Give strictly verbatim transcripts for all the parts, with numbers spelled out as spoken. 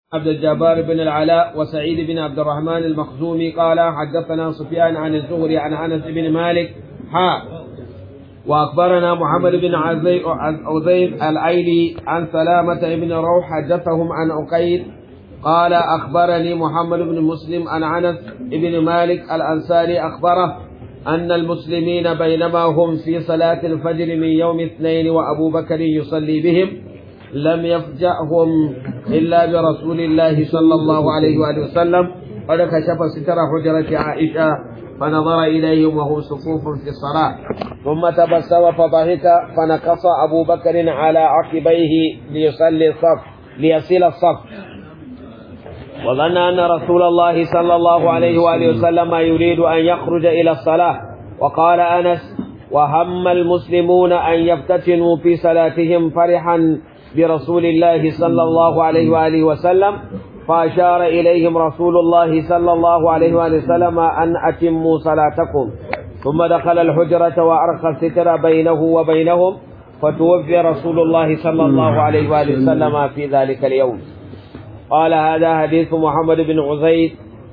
عبد الجبار بن العلاء وسعيد بن عبد الرحمن المخزومي قال حدثنا سفيان عن الزهري عن أنس بن مالك حا وأخبرنا محمد بن عزيز العيلي عن سلامة بن روح حدثهم عن عقيل قال أخبرني محمد بن مسلم عن أنس بن مالك الأنصاري أخبره أن المسلمين بينما هم في صلاة الفجر من يوم اثنين وأبو بكر يصلي بهم لم يفجأهم إلا برسول الله صلى الله عليه وآله وسلم قد كشف ستر حجرة عائشة فنظر إليهم وهم صفوف في الصلاة ثم تبسم فضحك فنكص أبو بكر على عقبيه ليصلي الصف ليصل الصف وظن أن رسول الله صلى الله عليه وآله وسلم يريد أن يخرج إلى الصلاة وقال أنس وهم المسلمون أن يفتتنوا في صلاتهم فرحا برسول الله صلى الله عليه وآله وسلم فأشار إليهم رسول الله صلى الله عليه وآله وسلم أن أتموا صلاتكم ثم دخل الحجرة وأرخى الستر بينه وبينهم فتوفي رسول الله صلى الله عليه وآله وسلم في ذلك اليوم. قال هذا حديث محمد بن عزيز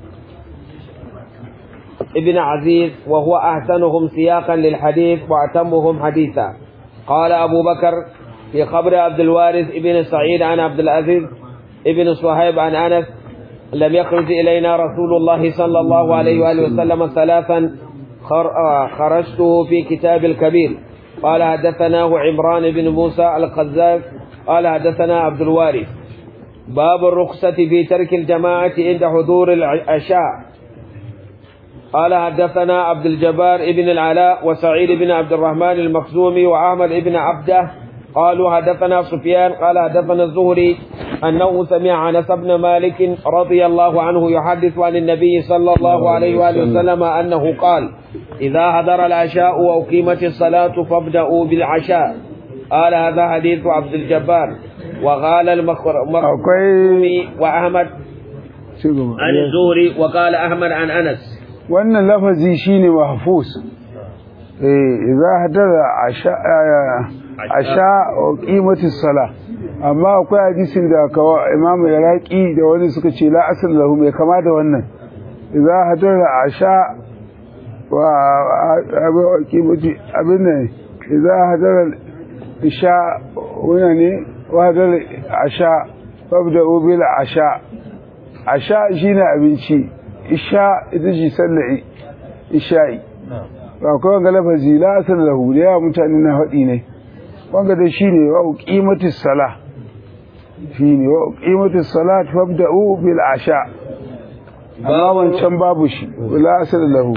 ابن عزيز وهو أحسنهم سياقا للحديث وأتمهم حديثا. قال أبو بكر في خبر عبد الوارث ابن سعيد عن عبد العزيز ابن صهيب عن أنس لم يخرج إلينا رسول الله صلى الله عليه وآله وسلم ثلاثا خرجته في كتاب الكبير. قال حدثناه عمران بن موسى القذاف قال حدثنا عبد الوارث. باب الرخصة في ترك الجماعة عند حضور العشاء. قال حدثنا عبد الجبار ابن العلاء وسعيد بن عبد الرحمن المخزومي وأحمد ابن عبده قالوا حدثنا سفيان قال حدثنا الزهري أنه سمع أنس بن مالك رضي الله عنه يحدث عن النبي صلى الله عليه وآله وسلم أنه قال إذا حضر العشاء وأقيمت الصلاة فابدأوا بالعشاء. قال هذا حديث عبد الجبار وقال المخزومي وأحمد عن الزهري وقال أحمد عن أنس. وأن لفظي شيني محفوظ إذا حضر عشاء عشاء وقيمة الصلاة. amma akwai hadisin da kawo Imam Iraqi da wani suka ce la asal lahu mai kama da wannan idza hadara asha wa qimati abin ne idza hadara isha wannan ne wa hadara asha fabda'u bil asha asha shine abinci isha ita ce sallah isha'i akwai wanga lafazi la asal lahu da yawa mutane na faɗi ne wanga da shine wa qimatis salah shine wa qimatis salat fabda'u bil asha amma wancan babu shi la asal lahu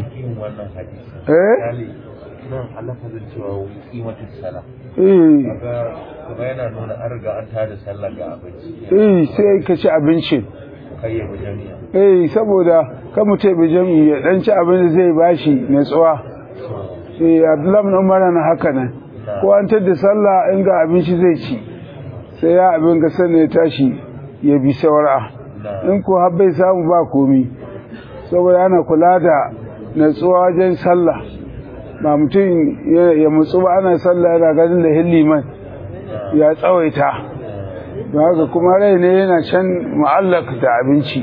eh nan alafazin cewa qimatis salah eh kaga yana nuna an riga an tada sallah ga abinci eh sai ka ci abincin kai ya jami'a eh saboda kan mutai bi jami'i ya dan ci abin da zai bashi natsuwa eh Abdullah ibn Umar na haka nan ko an tada sallah in ga abinci zai ci sai ya abin ga sanne ya tashi ya bi saura in ko har bai samu ba komi saboda ana kula da natsuwa wajen sallah ba mutum ya mutsu ba ana sallah yana ganin da hilliman ya tsawaita don haka kuma rai ne yana can mu'allak da abinci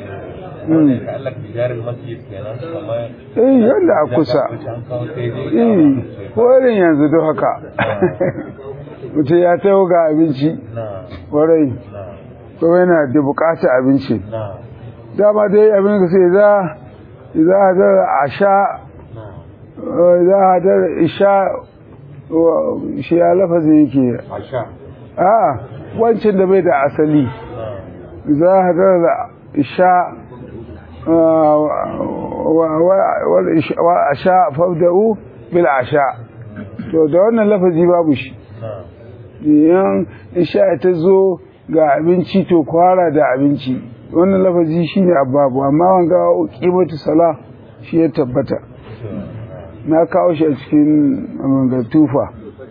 eh yadda a kusa eh ko irin yanzu don haka mutum ya tayo ga abinci warai kuma yana da bukatar abinci dama dai abin ka sai za za da asha za da isha shi ya lafazi yake asha a wancan da bai da asali za da isha wa asha fabda'u bil asha to da wannan lafazi babu shi yan isha ta zo ga abinci to kwara da abinci wannan lafazi shine ababu amma wanga qimatu sala shi ya tabbata na kawo shi a cikin manga tufa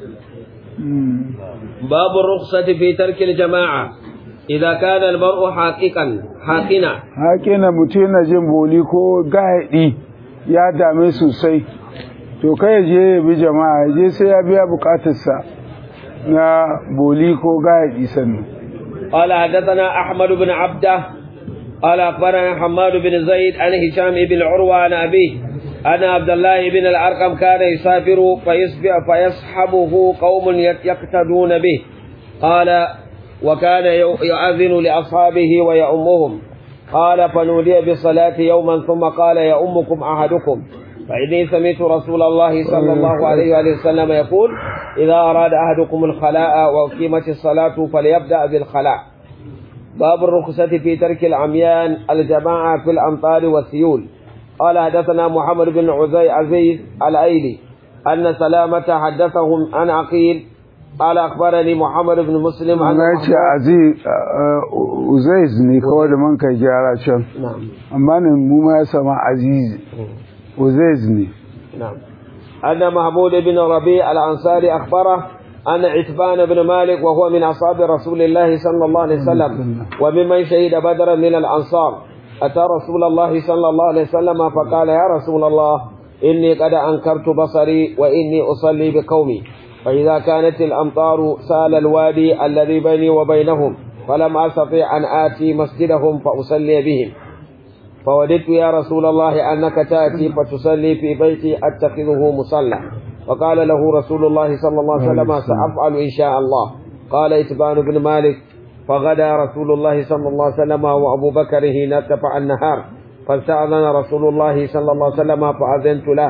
babu rukhsati fi tarki al-jama'a idza kana al-mar'u haqiqan haqina haqina mutum yana jin boli ko gaidi ya dame sosai to kai je bi jama'a je sai ya biya bukatarsa na بوليكو قاعد يسمي قال حدثنا أحمد بن عبده قال أخبرنا حماد بن زيد عن هشام بن عروة عن أبيه أن عبد الله بن الأرقم كان يسافر فيصبح فيصحبه قوم يقتدون به. قال وكان يؤذن لأصحابه ويؤمهم. قال فنودي بالصلاة يوما ثم قال يؤمكم أحدكم، فإني سمعت رسول الله صلى الله عليه وسلم يقول إذا أراد أحدكم الخلاء وأقيمت الصلاة فليبدأ بالخلاء. باب الرخصة في ترك العميان الجماعة في الأمطار والسيول. قال حدثنا محمد بن عزي عزيز الأيلي أن سلامة حدثهم عن عقيل قال أخبرني محمد بن مسلم عن عزيز عزيز ne kawai da man kai gyara can amma ne mu ma ya sama aziz عزيز ne نعم. أن محمود بن ربيع الأنصاري أخبره أن عتبان بن مالك وهو من أصحاب رسول الله صلى الله عليه وسلم وممن شهد بدرا من الأنصار أتى رسول الله صلى الله عليه وسلم فقال يا رسول الله إني قد أنكرت بصري وإني أصلي بقومي، فإذا كانت الأمطار سال الوادي الذي بيني وبينهم فلم أستطيع أن آتي مسجدهم فأصلي بهم، فوددت يا رسول الله أنك تأتي فتصلي في بيتي أتخذه مصلى. فقال له رسول الله صلى الله عليه وسلم سأفعل إن شاء الله. قال إتبان بن مالك فغدا رسول الله صلى الله عليه وسلم وأبو بكر حين ارتفع النهار، فاستأذن رسول الله صلى الله عليه وسلم فأذنت له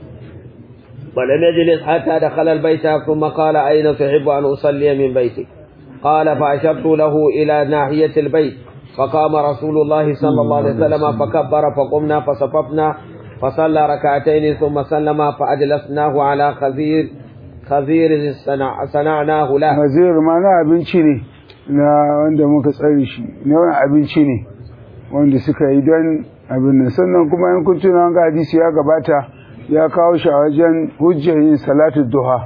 ولم يجلس حتى دخل البيت ثم قال أين تحب أن أصلي من بيتك؟ قال فأشرت له إلى ناحية البيت، فقام رسول الله صلى الله عليه وسلم فكبر فقمنا فصففنا فصلى ركعتين ثم سلم فأجلسناه على خزير خزير صنعناه له. خزير معناه abinci ne na wanda muka tsare shi ne, wani abinci ne wanda suka yi don abin nan. Sannan kuma in kun tuna ga hadisi ya gabata ya kawo shi a wajen hujjar yin salatu duha.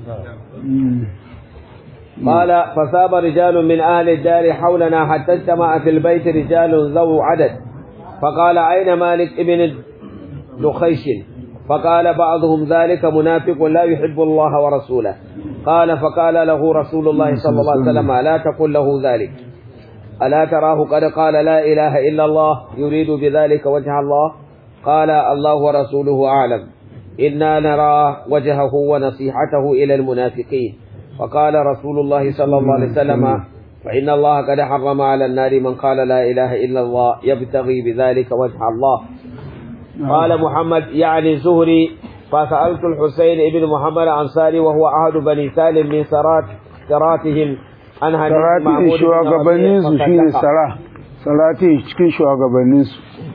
قال فصاب رجال من أهل الدار حولنا حتى اجتمع في البيت رجال ذو عدد، فقال أين مالك ابن دخيش؟ فقال بعضهم ذلك منافق لا يحب الله ورسوله. قال فقال له رسول الله صلى الله عليه وسلم لا تقل له ذلك، ألا تراه قد قال لا إله إلا الله يريد بذلك وجه الله؟ قال الله ورسوله أعلم، إنا نرى وجهه ونصيحته إلى المنافقين. فقال رسول الله صلى الله عليه وسلم فإن الله قد حرم على النار من قال لا إله إلا الله يبتغي بذلك وجه الله. قال محمد يعني زهري فسألت الحسين بن محمد الأنصاري وهو أحد بني سالم من سرات سراتهم عن حديث محمود بن ربيع سراتي cikin shugabanninsu.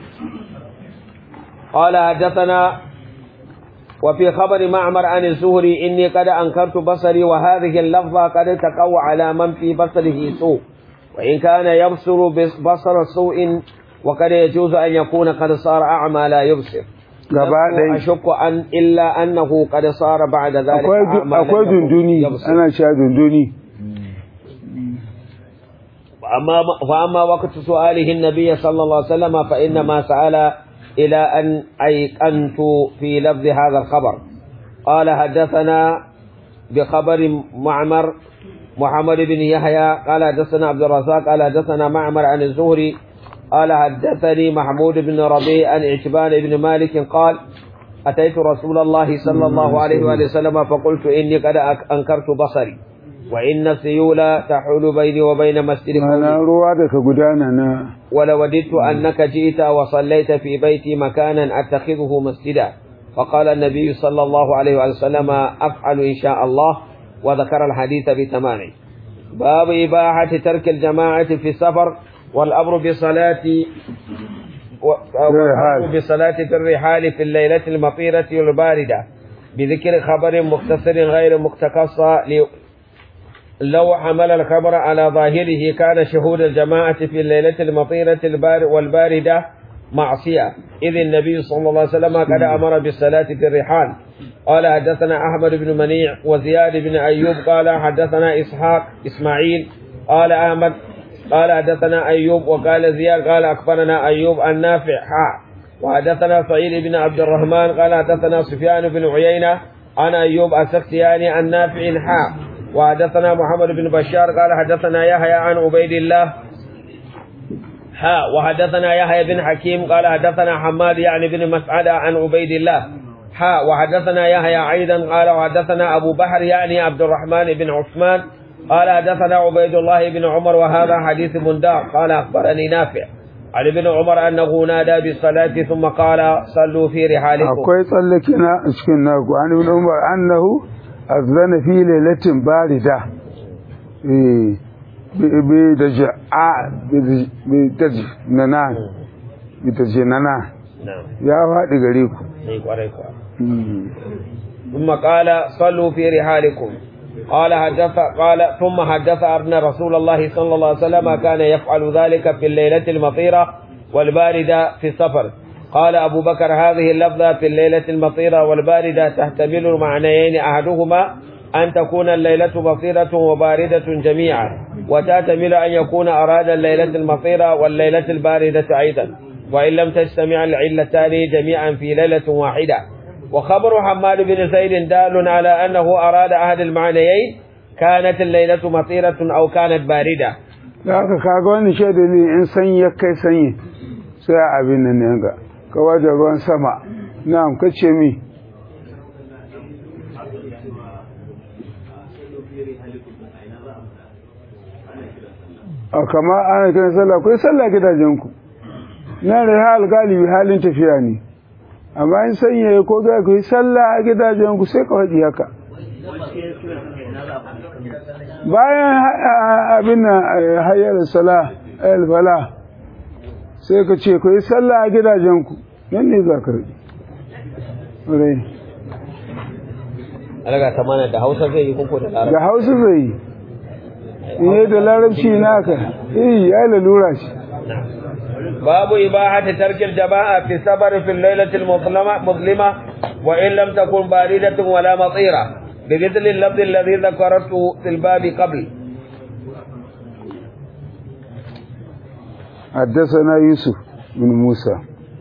قال حدثنا وفي خبر معمر عن الزهري إني قد أنكرت بصري، وهذه اللفظة قد تقوى على من في بصره سوء، وإن كان يبصر بصر سوء وقد يجوز أن يكون قد صار أعمى لا يبصر. أشك أن إلا أنه قد صار بعد ذلك أعمى لا يبصر. أنا شاهد دوني. فأما, فأما وقت سؤاله النبي صلى الله عليه وسلم فإنما سأل إلى أن أيقنت في لفظ هذا الخبر. قال حدثنا بخبر معمر محمد بن يحيى قال حدثنا عبد الرزاق قال حدثنا معمر عن الزهري قال حدثني محمود بن ربيع عن عتبان بن مالك قال أتيت رسول الله صلى الله عليه وآله وسلم فقلت إني قد أنكرت بصري وإن السيول تحول بيني وبين مسجد قومي، ولوددت أنك جئت وصليت في بيتي مكانا أتخذه مسجدا. فقال النبي صلى الله عليه وسلم أفعل إن شاء الله، وذكر الحديث بتمامه. باب إباحة ترك الجماعة في السفر والأمر بصلاة بصلاة في الرحال في الليلة المطيرة والباردة بذكر خبر مختصر غير مقتصر. لو حمل الخبر على ظاهره كان شهود الجماعة في الليلة المطيرة والباردة معصية، إذ النبي صلى الله عليه وسلم قد أمر بالصلاة في الرحال. قال حدثنا أحمد بن منيع وزياد بن أيوب قال حدثنا إسحاق إسماعيل قال أحمد قال حدثنا أيوب وقال زياد قال أخبرنا أيوب النافع حاء، وحدثنا سعيد بن عبد الرحمن قال حدثنا سفيان بن عيينة عن أيوب السختياني عن نافع حاء، وحدثنا محمد بن بشار قال حدثنا يحيى عن عبيد الله ها وحدثنا يحيى بن حكيم قال حدثنا حماد يعني بن مسعد عن عبيد الله ها وحدثنا يحيى أيضا قال وحدثنا أبو بحر يعني عبد الرحمن بن عثمان قال حدثنا عبيد الله بن عمر وهذا حديث بندار قال أخبرني نافع عن ابن عمر أنه نادى بالصلاة ثم قال صلوا في رحالكم. akwai tsallakina a cikin naku an ibn umar annahu azana fi lailatin barida eh bi da ja'a bi da nana bi da nana ya faɗi gare ku sai kwarai kwa ثم قال صلوا في رحالكم قال حدث قال ثم حدث أن رسول الله صلى الله عليه وسلم كان يفعل ذلك في الليلة المطيرة والباردة في السفر. قال أبو بكر هذه اللفظة في الليلة المطيرة والباردة تحتمل معنيين أحدهما أن تكون الليلة مطيرة وباردة جميعا وتحتمل أن يكون أراد الليلة المطيرة والليلة الباردة أيضا وإن لم تجتمع العلتان جميعا في ليلة واحدة. وخبر حماد بن زيد دال على أنه أراد أحد المعنيين كانت الليلة مطيرة أو كانت باردة. haka kaga wani shaida ne in sanyi ya kai sanyi sai abin nan ne ga kawai da ruwan sama na'am kace mi a kama ana kiran sallah kai sallah gidajenku na rihal galibi halin tafiya ne amma in sanya ko ga ku sallah a gidajen ku sai ka faɗi haka bayan abin nan hayyar salah al fala sai ka ce ku yi sallah a gidajen ku nan ne za ka rage rai alaga tamana da Hausa zai yi koko da Larabci da Hausa zai yi in da Larabci naka eh ya lalura shi باب إباحة ترك الجماعة في السفر في الليلة المظلمة مظلمة وإن لم تكن باردة ولا مطيرة بمثل اللفظ الذي ذكرته في الباب قبل. حدثنا يوسف بن موسى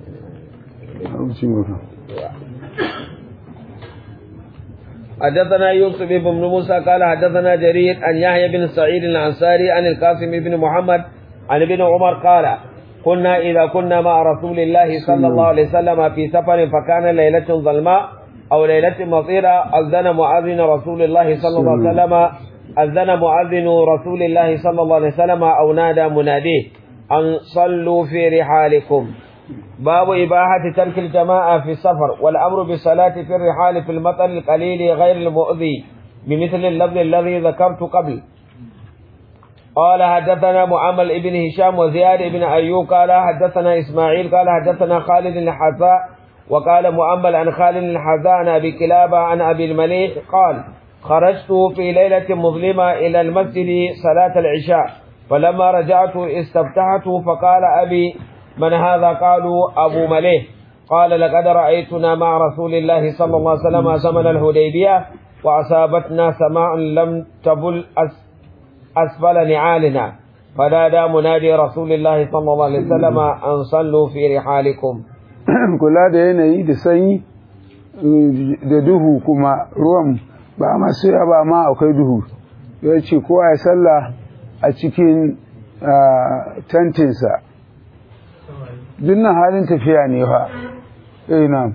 حدثنا يوسف بن موسى قال حدثنا جرير عن يحيى بن سعيد الأنصاري عن القاسم بن محمد عن ابن عمر قال كنا إذا كنا مع رسول الله صلى الله عليه وسلم في سفر فكان ليلة ظلماء أو ليلة مطيرة أذن مؤذن رسول الله صلى الله عليه وسلم أذن مؤذن رسول الله صلى الله عليه وسلم أو نادى مناديه أن صلوا في رحالكم. باب إباحة ترك الجماعة في السفر والأمر بالصلاة في الرحال في المطر القليل غير المؤذي بمثل اللفظ الذي ذكرت قبل. قال حدثنا معمر بن هشام وزياد بن أيوب قال حدثنا إسماعيل قال حدثنا خالد الحذاء وقال معمر عن خالد الحذاء عن أبي كلابة عن أبي المليح قال خرجت في ليلة مظلمة إلى المسجد صلاة العشاء فلما رجعت استفتحت فقال أبي من هذا؟ قالوا أبو مليح. قال لقد رأيتنا مع رسول الله صلى الله عليه وسلم زمن الحديبية وأصابتنا سماء لم تبل أسفل نعالنا فنادى منادي رسول الله صلى الله عليه وسلم أن صلوا في رحالكم. kula da yanayi da sanyi da duhu kuma ruwan ba masu ba ma akwai duhu ya ce kowa ya sallah a cikin tantinsa dunnan halin tafiya ne fa eh na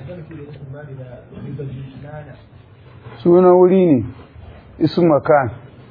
sunan wuri ne ismu makan.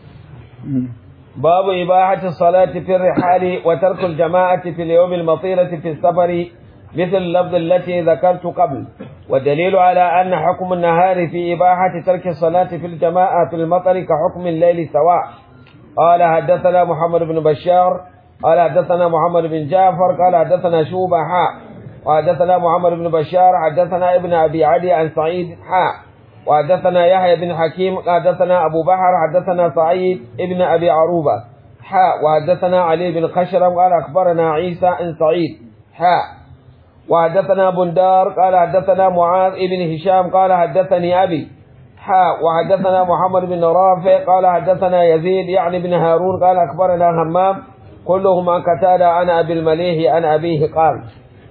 باب إباحة الصلاة في الرحال وترك الجماعة في اليوم المطيرة في السفر مثل اللفظ التي ذكرت قبل والدليل على أن حكم النهار في إباحة ترك الصلاة في الجماعة في المطر كحكم الليل سواء. قال حدثنا محمد بن بشار قال حدثنا محمد بن جعفر قال حدثنا شوبة حاء وحدثنا محمد بن بشار حدثنا ابن أبي عدي عن سعيد حاء وحدثنا يحيى بن حكيم حدثنا أبو بحر حدثنا سعيد ابن أبي عروبة حاء وحدثنا علي بن خشرم قال أخبرنا عيسى عن سعيد حاء وحدثنا بندار قال حدثنا معاذ ابن هشام قال حدثني أبي حاء وحدثنا محمد بن رافع قال حدثنا يزيد يعني بن هارون قال أخبرنا همام كلهم عن قتادة عن أبي المليح عن أبيه قال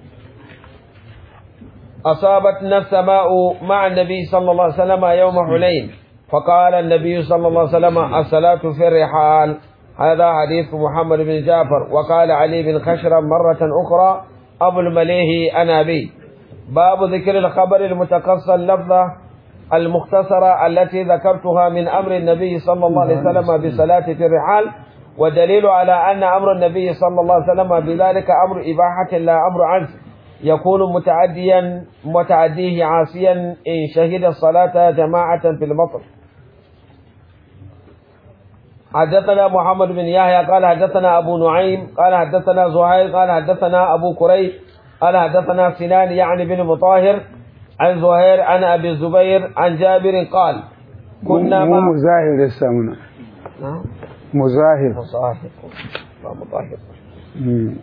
أصابتنا السماء مع النبي صلى الله عليه وسلم يوم حنين فقال النبي صلى الله عليه وسلم الصلاة في الرحال. هذا حديث محمد بن جعفر. وقال علي بن خشرم مرة أخرى أبو المليه أنا أبي. باب ذكر الخبر المتقصى اللفظة المختصرة التي ذكرتها من أمر النبي صلى الله عليه وسلم بصلاة في الرحال، ودليل على أن أمر النبي صلى الله عليه وسلم بذلك أمر إباحة لا أمر عجز، يكون متعديا متعديه عاصيا إن شهد الصلاة جماعة في المطر. حدثنا محمد بن يحيى قال حدثنا أبو نعيم قال حدثنا زهير قال حدثنا أبو كريب قال حدثنا سنان يعني بن مطاهر عن زهير عن أبي الزبير عن جابر قال كنا مو مع مزاهر السمنة نعم مزاهر مطاهر لا مطاهر مم.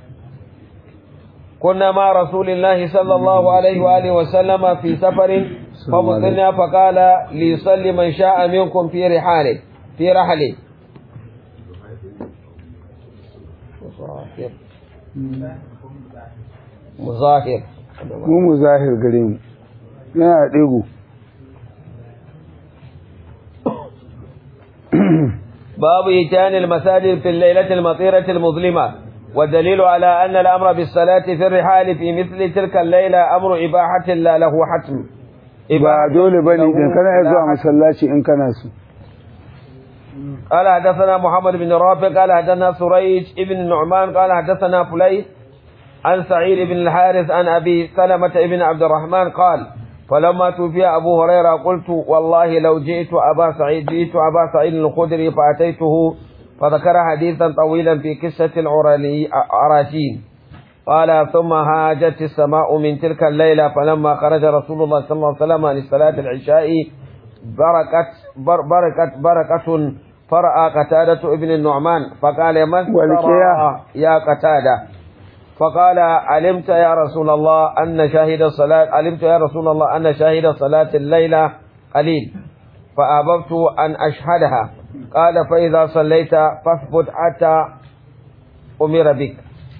كنا مع رسول الله صلى الله عليه وآله وسلم في سفر فبطلنا فقال ليصلي من شاء منكم في رحاله في رحله مظاهر مظاهر mu muzahir gare mu yana ɗigo باب إتيان المساجد في الليلة المطيرة المظلمة، والدليل على أن الأمر بالصلاة في الرحال في مثل تلك الليلة أمر إباحة لا له حتم. ba dole bane idan kana iya zuwa masallaci in kana so. قال حدثنا محمد بن رافع قال حدثنا سريج ابن النعمان قال حدثنا فليح عن سعيد بن الحارث عن أبي سلمة بن عبد الرحمن قال فلما توفي أبو هريرة قلت والله لو جئت أبا سعيد جئت أبا سعيد الخدري فأتيته فذكر حديثا طويلا في قصة العراجين. قال ثم هاجت السماء من تلك الليلة فلما خرج رسول الله صلى الله عليه وسلم لصلاة العشاء بركت بر بركت بركة فرأى قتادة ابن النعمان فقال من ترى يا قتادة؟ فقال علمت يا رسول الله أن شاهد الصلاة علمت يا رسول الله أن شاهد صلاة الليلة قليل فأحببت أن أشهدها. قال فإذا صليت فاثبت حتى أمر بك.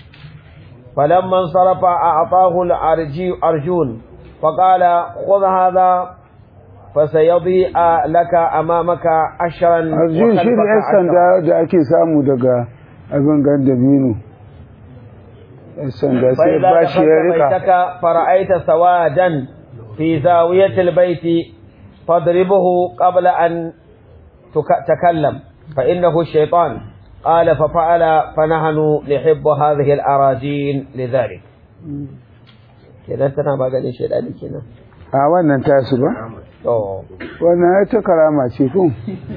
فلما انصرف أعطاه الأرجون فقال خذ هذا فسيضيء لك أمامك عشرا arjun shi ne yan sanda da ake samu daga abin gandabino yan sanda sai فإذا ba shi ya دخلت rika بيتك فرأيت سوادا في زاوية البيت فاضربه قبل أن تك- تكلم فإنه الشيطان. قال ففعل فنحن نحب هذه الأراجين لذلك. كده انت ما قال شيء ذلك هنا. a wannan tasu ba اوه wannan ya ta karama ce ko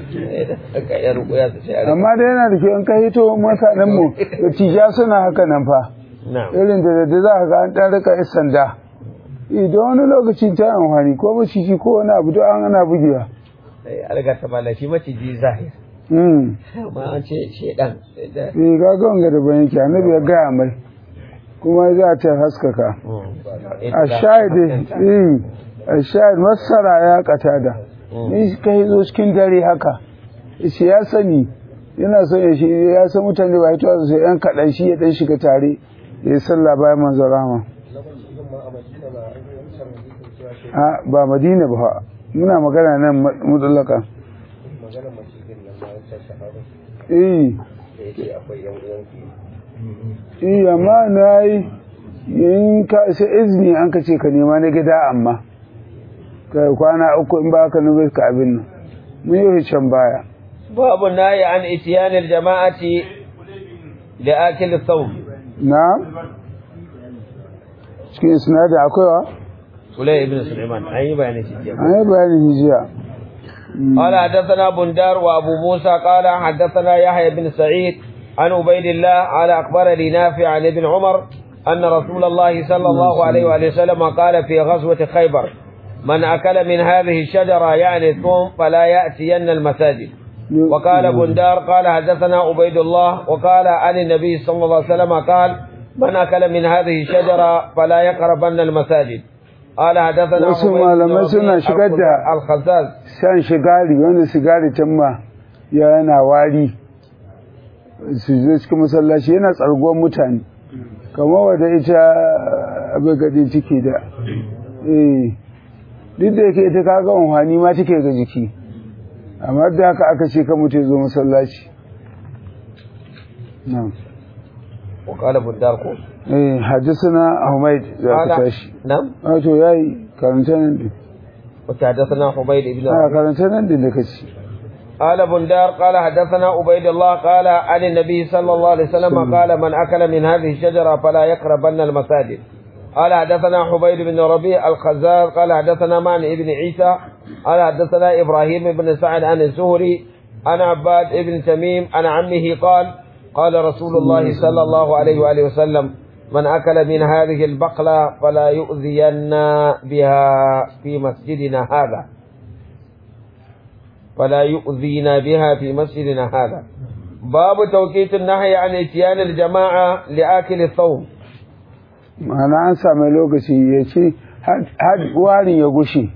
يا رب يا سيدي. amma dai yana da kyau in ka hito mutanen mu da tija suna haka nan fa نعم irin da da za ka ga an dan rika yan sanda idan wani lokacin ta amfani ko maciji ko wani abu da an ana bugewa alga ta malaki maciji zahir mm ma an ce shedan da eh ga ga wanga da bayan ki annabi ya gaya mai kuma za ta haskaka a shahidi eh a shahid masara ya katada ni kai zo cikin dare haka shi ya sani yana son ya shi ya san mutane ba ito sai yan kadan shi ya dan shiga tare ya yi sallah bayan manzo rama a ba madina ba muna magana nan mudallaka eh eh amma na yi yin ka sai izini an ka ce ka nema na gida amma ka kwana uku in ba ka nufi ka abin nan mun yi can baya باب النهي عن اتيان الجماعة لآكل الثوم. na cikin isnadin akwai wa سليم بن سليمان أي بيان شيء. an yi bayanin hijiya قال حدثنا بندار وأبو موسى قال حدثنا يحيى بن سعيد عن عبيد الله على أخبرني نافع عن ابن عمر أن رسول الله صلى الله عليه وآله وسلم قال في غزوة خيبر من أكل من هذه الشجرة يعني الثوم فلا يأتين المساجد. وقال بندار قال حدثنا عبيد الله وقال عن النبي صلى الله عليه وسلم قال من أكل من هذه الشجرة فلا يقربن المساجد. قال حدثنا wasu عبيد بن malamai suna shigar da الخزاز shan shigari wanda sigari can ma yana wari su zo cikin masallaci yana tsarguwar mutane kamar wadda ita abin gadi ciki da eh duk da yake ita kaga amfani ma take ga jiki amma da haka aka ce ka mutu zo masallaci نعم وقال بندار كو إيه حدثنا حميد ذاك قال تاشي نعم آه تو ياي كارنتان دي وحدثنا حميد بن آه كارنتان دي دكتي قال بندار قال حدثنا عبيد الله قال عن النبي صلى الله عليه وسلم قال من أكل من هذه الشجرة فلا يقربن المساجد. قال حدثنا حبيب بن ربيع الخزاز قال حدثنا معن ابن عيسى قال حدثنا إبراهيم بن سعد عن الزهري عن عباد بن تميم عن عمه قال قال رسول الله صلى الله عليه وآله وسلم من أكل من هذه البقلة فلا يؤذين بها في مسجدنا هذا فلا يؤذينا بها في مسجدنا هذا. باب توقيت النهي عن اتيان الجماعة لآكل الثوم. ma'ana an sami lokaci ya ce had warin ya gushe.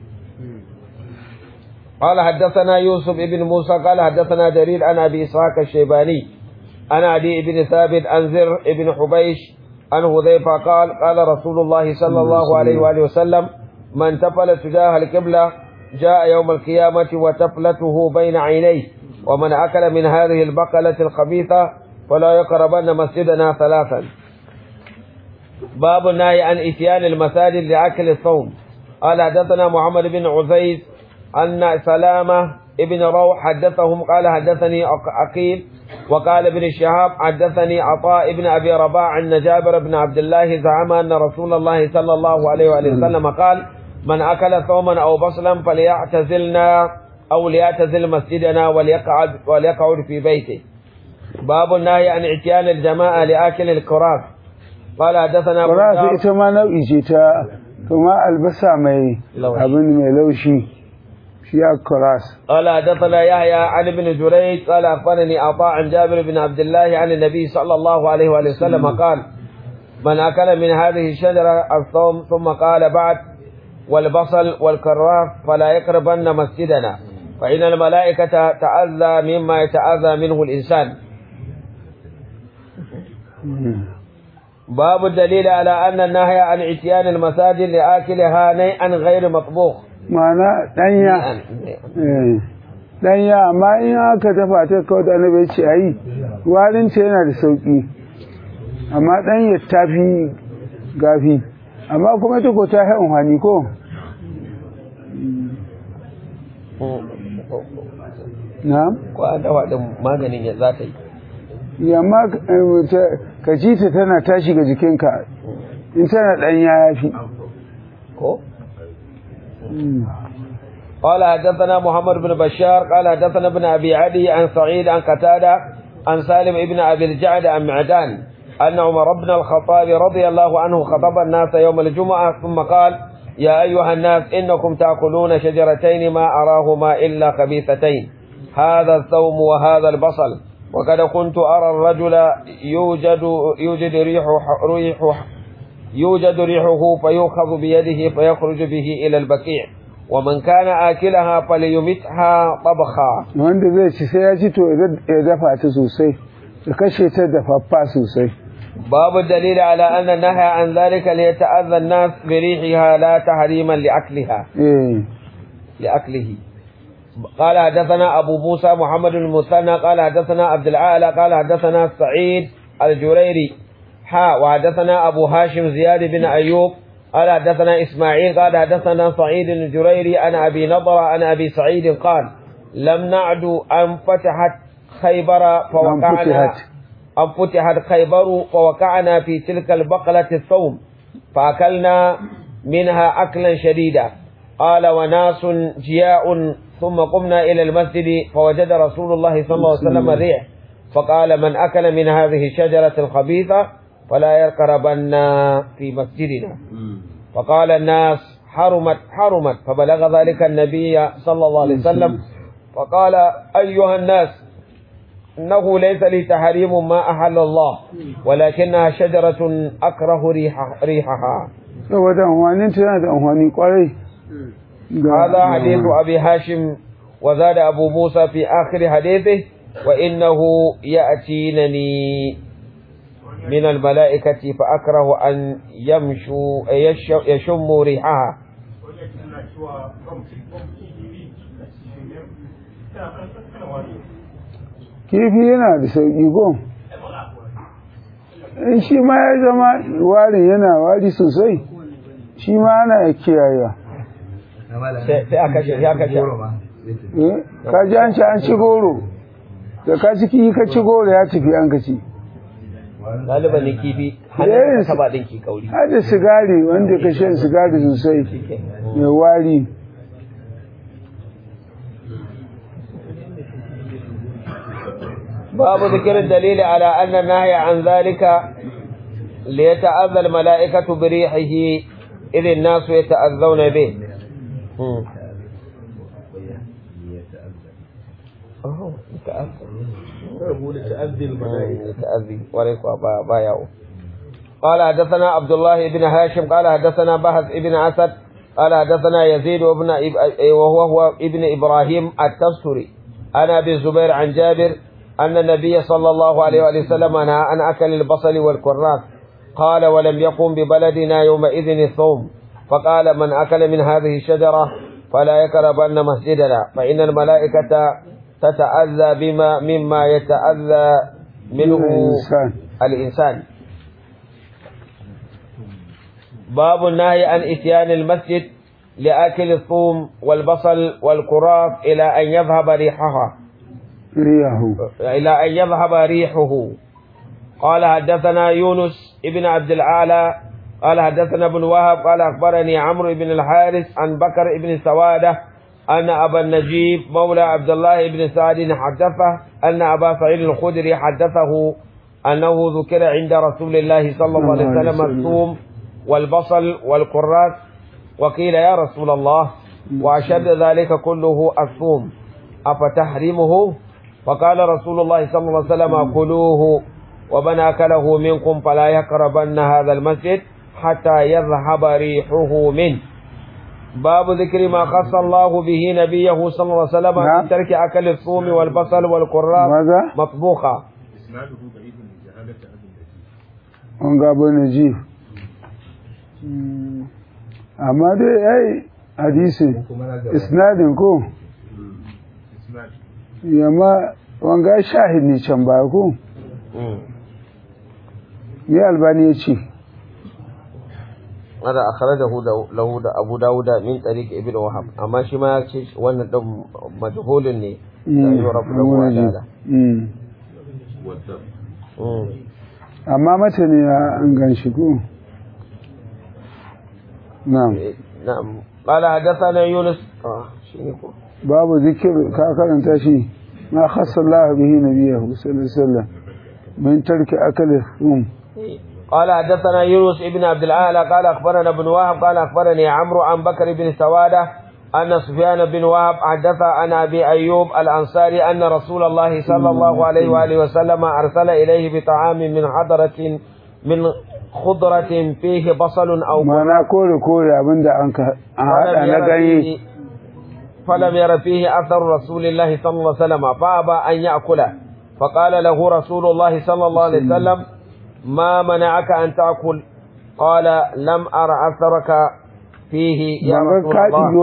قال حدثنا يوسف بن موسى قال حدثنا جرير عن أبي إسحاق الشيباني عن عدي بن ثابت عن زر بن حبيش عن حذيفة قال قال رسول الله صلى الله عليه وآله وسلم من تفل تجاه القبلة جاء يوم القيامة وتفلته بين عينيه ومن أكل من هذه البقلة الخبيثة فلا يقربن مسجدنا ثلاثا. باب النهي عن اتيان المساجد لأكل الثوم. قال حدثنا محمد بن عزيز أن سلامة ابن روح حدثهم قال حدثني عقيل وقال ابن الشهاب حدثني عطاء ابن أبي رباح أن جابر بن عبد الله زعم أن رسول الله صلى الله عليه وآله وسلم قال من أكل ثوما أو بصلا فليعتزلنا أو ليعتزل مسجدنا وليقعد, وليقعد في بيته. باب النهي عن اتيان الجماعة لآكل الكراث. قال حدثنا كراث ita ma nau'i ce ta kuma albasa mai abin mai laushi shi ya كراث. قال حدثنا يحيى عن ابن جريج قال أخبرني عطاء عن جابر بن عبد الله عن النبي صلى الله عليه وآله وسلم قال من أكل من هذه الشجرة الثوم ثم قال بعد والبصل والكراث فلا يقربن مسجدنا فإن الملائكة تأذى مما يتأذى منه الإنسان. باب الدليل على أن النهي عن اتيان المساجد لآكلها نيئا غير مطبوخ. معنى دنيا danya amma in aka dafa ta kawai da annabi ce ayi warin ta yana da sauki amma danya tafi gafi amma kuma ta ko ta haɗin hani ko na'am ko an dafa din maganin ya za ta yi yamma ka ji ta tana tashi ga jikinka in tana danya yafi ko قال حدثنا محمد بن بشار قال حدثنا ابن أبي عدي عن سعيد عن قتادة عن سالم ابن أبي الجعد عن معدان أن عمر بن الخطاب رضي الله عنه خطب الناس يوم الجمعة ثم قال يا أيها الناس إنكم تأكلون شجرتين ما أراهما إلا خبيثتين هذا الثوم وهذا البصل وقد كنت أرى الرجل يوجد يوجد ريح ريح يوجد ريحه فيؤخذ بيده فيخرج به إلى البقيع ومن كان آكلها فليمتها طبخا. wanda zai ci sai ya ci to ya dafa ta sosai ya kashe ta dafaffa sosai. باب الدليل على أن النهي عن ذلك ليتأذى الناس بريحها لا تحريما لأكلها. إيه. لأكله. قال حدثنا أبو موسى محمد المثنى قال حدثنا عبد العالى قال حدثنا سعيد الجريري حا وحدثنا أبو هاشم زياد بن أيوب قال حدثنا إسماعيل قال حدثنا سعيد الجريري عن أبي نضر عن أبي سعيد قال لم نعد أن فتحت خيبر فوقعنا أن فتحت خيبر فوقعنا في تلك البقلة الثوم فأكلنا منها أكلا شديدا. قال وناس جياء ثم قمنا إلى المسجد فوجد رسول الله صلى الله عليه وسلم الريح فقال من أكل من هذه الشجرة الخبيثة فلا يقربن في مسجدنا. فقال الناس حرمت حرمت فبلغ ذلك النبي صلى الله عليه وسلم فقال أيها الناس إنه ليس لي تحريم ما أحل الله ولكنها شجرة أكره ريح ريحها. هذا حديث أبي هاشم وزاد أبو موسى في آخر حديثه وإنه يأتينني من الملائكة فأكره أن يمشوا يشموا ريحها. kifi yana da sauki ko in shi ma ya zama warin yana wari sosai shi ma ana kiyayewa sai a kashe ya kashe ka ji an ci an ci goro da ka ciki ka ci goro ya tafi an ka ci galiban ne kifi hannun ka ba ɗinki kauri har da sigari wanda ka shan sigari sosai mai wari باب ذكر الدليل على أن النهي عن ذلك ليتأذى الملائكة بريحه إذ الناس يتأذون به قال حدثنا عبد الله بن هاشم قال حدثنا بهز ابن أسد قال حدثنا يزيد وابن وهو هو ابن إبراهيم التستري أنا أبي الزبير عن جابر أن النبي صلى الله عليه وسلم نهى عن أكل البصل والكراث قال ولم يقم ببلدنا يومئذ الثوم فقال من أكل من هذه الشجرة فلا يقربن مسجدنا فإن الملائكة تتأذى بما مما يتأذى منه الإنسان, الإنسان. باب النهي عن إتيان المسجد لأكل الثوم والبصل والكراث إلى أن يذهب ريحها ريحه إلى أن يذهب ريحه. قال حدثنا يونس ابن عبد الأعلى قال حدثنا ابن وهب قال أخبرني عمرو بن الحارث عن بكر بن سوادة أن أبا النجيب مولى عبد الله بن سعد حدثه أن أبا سعيد الخدري حدثه أنه ذكر عند رسول الله صلى الله عليه وسلم الثوم والبصل والكراث وقيل يا رسول الله وأشد ذلك كله الثوم أفتحرمه؟ فقال رسول الله صلى الله عليه وسلم كلوه ومن أكله منكم فلا يقربن هذا المسجد حتى يذهب ريحه منه. باب ذكر ما خص الله به نبيه صلى الله عليه وسلم من ترك أكل الثوم والبصل والكراث مطبوخا. إسناده بعيد من جهالة أبي النجيب. وان أبو النجيب أما دي أي حديث إسناد كو إسناد yamma wanga shahid ne can baya ko ya albani ya ce هذا أخرجه له أبو داود من طريق ابن وهب أما شي ما يكشي وأن دم مجهول إني لا يعرف له عدالة أما متى أن كان شكو نعم نعم قال حدثنا يونس آه شنو باب ذكر كاكرن تاشي ما خص الله به نبيه صلى الله عليه وسلم من ترك أكل الثوم. قال حدثنا يونس ابن عبد الأعلى قال أخبرنا ابن وهب قال أخبرني عمرو عن بكر بن سوادة أن سفيان بن وهب حدث عن أبي أيوب الأنصاري أن رسول الله صلى الله عليه وآله وسلم أرسل إليه بطعام من حضرة من خضرة فيه بصل أو ما نقول كل أبن أنك أنا جاي فلم ير فيه أثر رسول الله صلى الله عليه وسلم فأبى أن يأكله فقال له رسول الله صلى الله عليه وسلم ما منعك أن تأكل قال لم أرى أثرك فيه يا رسول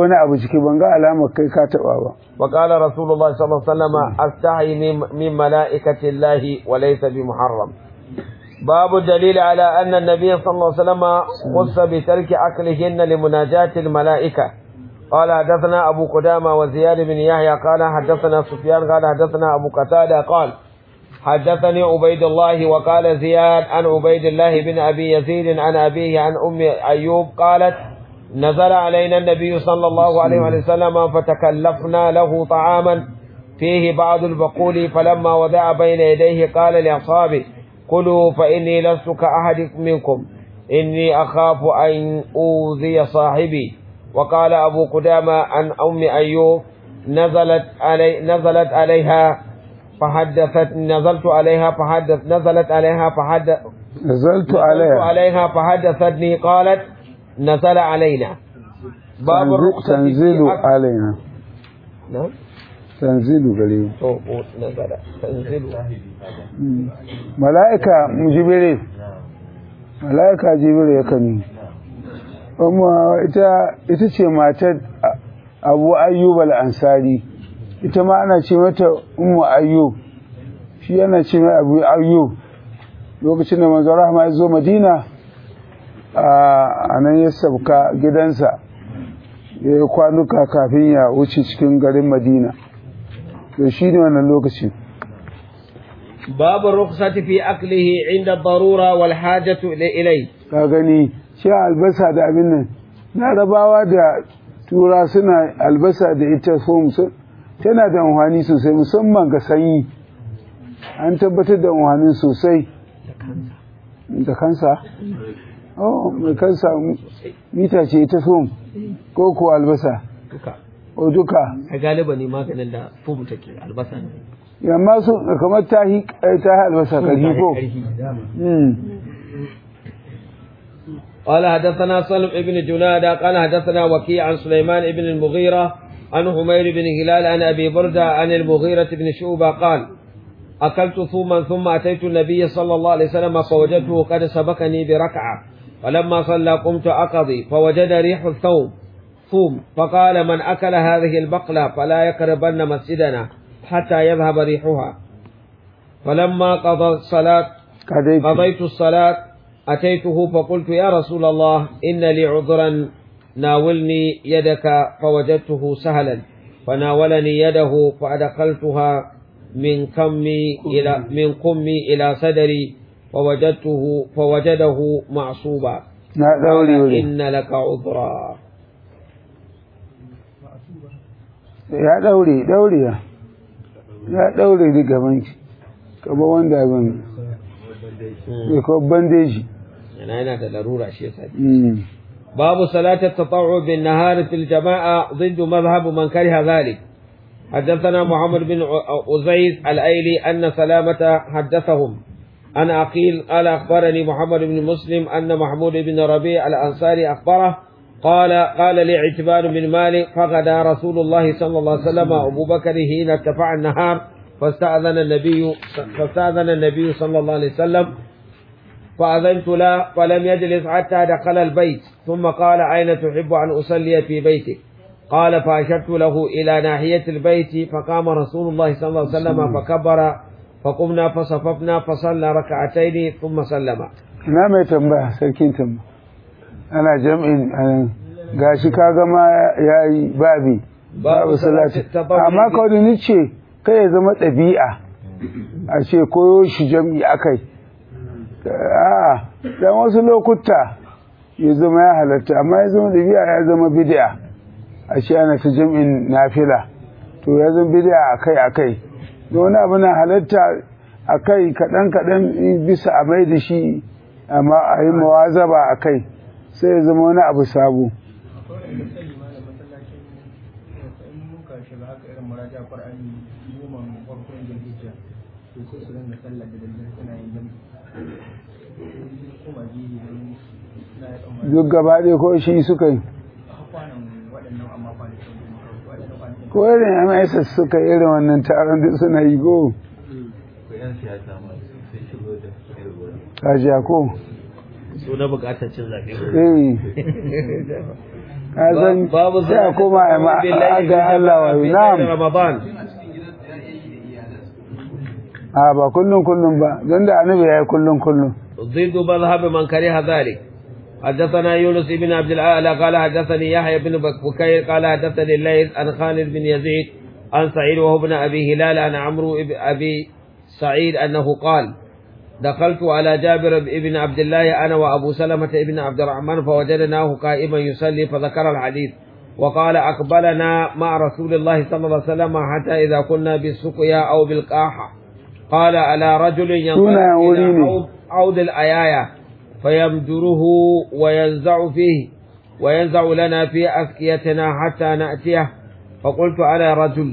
الله وقال رسول الله صلى الله عليه وسلم أستحي من ملائكة الله وليس بمحرم. باب الدليل على أن النبي صلى الله عليه وسلم خص بترك أكلهن لمناجاة الملائكة. قال حدثنا أبو قدامة وزياد بن يحيى قال حدثنا سفيان قال حدثنا أبو قتادة قال حدثني عبيد الله وقال زياد عن عبيد الله بن أبي يزيد عن أبيه عن أم أيوب قالت نزل علينا النبي صلى الله عليه وسلم فتكلفنا له طعاما فيه بعض البقول فلما وضع بين يديه قال لأصحابه كلوا فإني لست كأحد منكم إني أخاف أن أوذي صاحبي. وقال أبو قدامة عن أم أيوب نزلت علي نزلت عليها فحدثت نزلت عليها فحدث نزلت عليها فحدث نزلت عليها عليها فحدثتني قالت نزل علينا. باب الرخصة تنزل علينا نعم تنزل قليل نزل تنزل ملائكة جبريل ملائكة جبريل يكني kuma ita ita ce matar Abu Ayyub al-Ansari ita ma ana ce mata Ummu Ayyub shi yana ce mai Abu Ayyub lokacin da manzo rahama ya zo Madina a nan ya sauka gidansa ya yi kwanuka kafin ya wuce cikin garin Madina to shi ne wannan lokacin باب الرخصة في أكله عند الضرورة والحاجة إليه ka gani shi albasa da abin nan larabawa da tura suna albasa da ita fom tana da amfani sosai musamman ga sanyi an tabbatar da amfanin sosai da kansa oh mai kansa mita ce ita fom ko ko albasa duka o duka a galiba ne maganin da fom take albasa ne yamma su kamar ta hi ta albasa karhi ko قال حدثنا سلم بن جنادة قال حدثنا وكيع عن سليمان بن المغيرة عن حمير بن هلال عن أبي بردة عن المغيرة بن شعبة قال أكلت ثوما ثم أتيت النبي صلى الله عليه وسلم فوجدته قد سبقني بركعة فلما صلى قمت أقضي فوجد ريح الثوم ثوم فقال من أكل هذه البقلة فلا يقربن مسجدنا حتى يذهب ريحها فلما قضى الصلاة قضيت الصلاة أتيته فقلت يا رسول الله إن لي عذرا ناولني يدك فوجدته سهلا فناولني يده فأدخلتها من كمي إلى من قمي إلى صدري فوجدته فوجده معصوبا قال إن لك عذرا ya daure daure ya ya daure da gaban ki kaba wanda ban ko bandeji yana yana da larura shi yasa babu salati at-tatawwu bin nahar fil jama'a ضد مذهب من كره ذلك حدثنا محمد بن أزيز الأيلي أن سلامة حدثهم أنا أقيل قال أخبرني محمد بن مسلم أن محمود بن ربيع الأنصاري أخبره قال قال لي عتبان بن مالك فغدا رسول الله صلى الله عليه وسلم أبو بكر حين ارتفع النهار فاستأذن النبي فاستأذن النبي صلى الله عليه وسلم فأذنت له فلم يجلس حتى دخل البيت ثم قال أين تحب أن أصلي في بيتك قال فأشرت له إلى ناحية البيت فقام رسول الله صلى الله عليه وسلم فكبر فقمنا فصففنا فصلى ركعتين ثم سلم نعم يتنبه سلكين تنبه أنا جمعين gashi kaga ma yayi babi babu salati amma kawai ni ce kai ya zama ɗabi'a a ce koyo shi jam'i akai a dan wasu lokuta ya zama ya halatta amma ya zama ɗabi'a ya zama bid'a a ce ana ta jam'in nafila to ya zama bid'a akai akai don wani abu na halatta akai kaɗan kaɗan bisa a mai da shi amma a yi mawazaba akai sai ya zama wani abu sabo duk gaba ɗaya ko shi suka yi ko irin M S S suka yi irin wannan taron duk suna yi go kajiya ko so na bukatar cin zaɓe kazan sai a koma a ga Allah wa na'am a ba kullum kullum ba don da annabi ya yi kullum kullum ضد مذهب من كره ذلك حدثنا يونس بن عبد الأعلى قال حدثني يحيى بن بكير قال حدثني الليث عن خالد بن يزيد عن سعيد وهو ابن أبي هلال عن عمرو أبي سعيد أنه قال دخلت على جابر بن عبد الله أنا وأبو سلمة بن عبد الرحمن فوجدناه قائما يصلي فذكر الحديث وقال أقبلنا مع رسول الله صلى الله عليه وسلم حتى إذا كنا بالسقيا أو بالقاحة قال على رجل ينطلق إلى عود, عود الأيايا فيمدره وينزع فيه وينزع لنا في أسكيتنا حتى نأتيه فقلت على رجل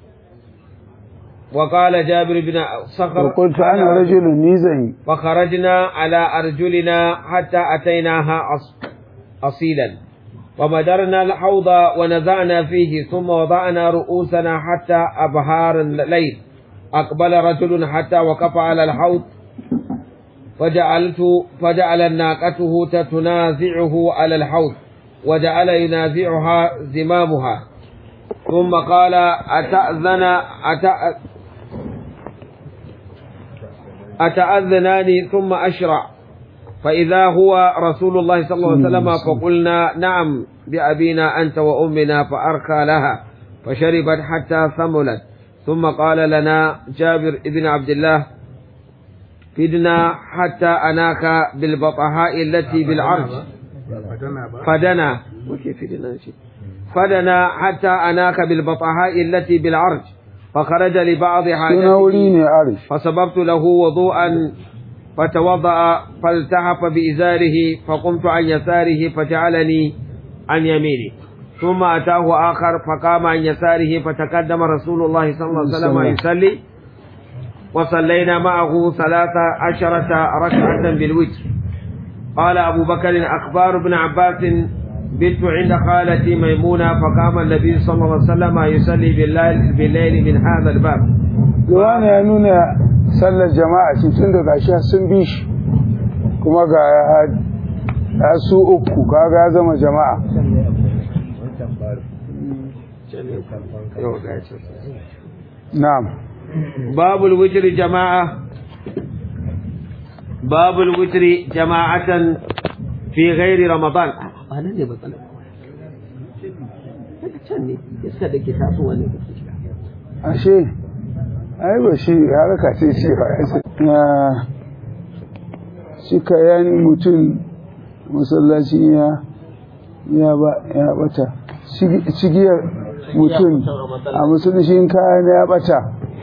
وقال جابر بن صخر وقلت أنا رجل نيزين فخرجنا على أرجلنا حتى أتيناها أصيلا ومدرنا الحوض ونزعنا فيه ثم وضعنا رؤوسنا حتى أبهار الليل أقبل رجل حتى وقف على الحوض فجعلت فجعل ناقته تنازعه على الحوض وجعل ينازعها زمامها ثم قال أتأذن أتأ أتأذنان ثم أشرع فإذا هو رسول الله صلى الله عليه وسلم فقلنا نعم بأبينا أنت وأمنا فأركى لها فشربت حتى ثملت ثم قال لنا جابر بن عبد الله فدنا حتى أناك بالبطحاء التي بالعرج فدنا فدنا حتى أناك بالبطحاء التي بالعرج فخرج لبعض حاجته فسببت له وضوءا فتوضأ فالتحف بإزاره فقمت عن يساره فجعلني عن يمينه ثم أتاه آخر فقام عن يساره فتقدم رسول الله صلى الله عليه وسلم يصلي وصلينا معه ثلاث عشرة ركعة بالوتر. قال أبو بكر أخبار ابن عباس بنت عند خالتي ميمونة فقام النبي صلى الله عليه وسلم يصلي بالليل, بالليل من هذا الباب. وانا نونا صلى الجماعة تن daga shi sun bi shi kuma ga ya su uku kaga ya zama jama'a. Na'am. Babul witri jama'a Babul witri jama'atan fi ghairi Ramadan. Ba nan ne matsala. Daga can ne iska da ke tasowa ne da shiga. Ashe ai ba shi haraka ce shi ba ya shi kayan mutum masallaci ya ya ba ya bata cigiyar mutum a musulunci kayan ya bata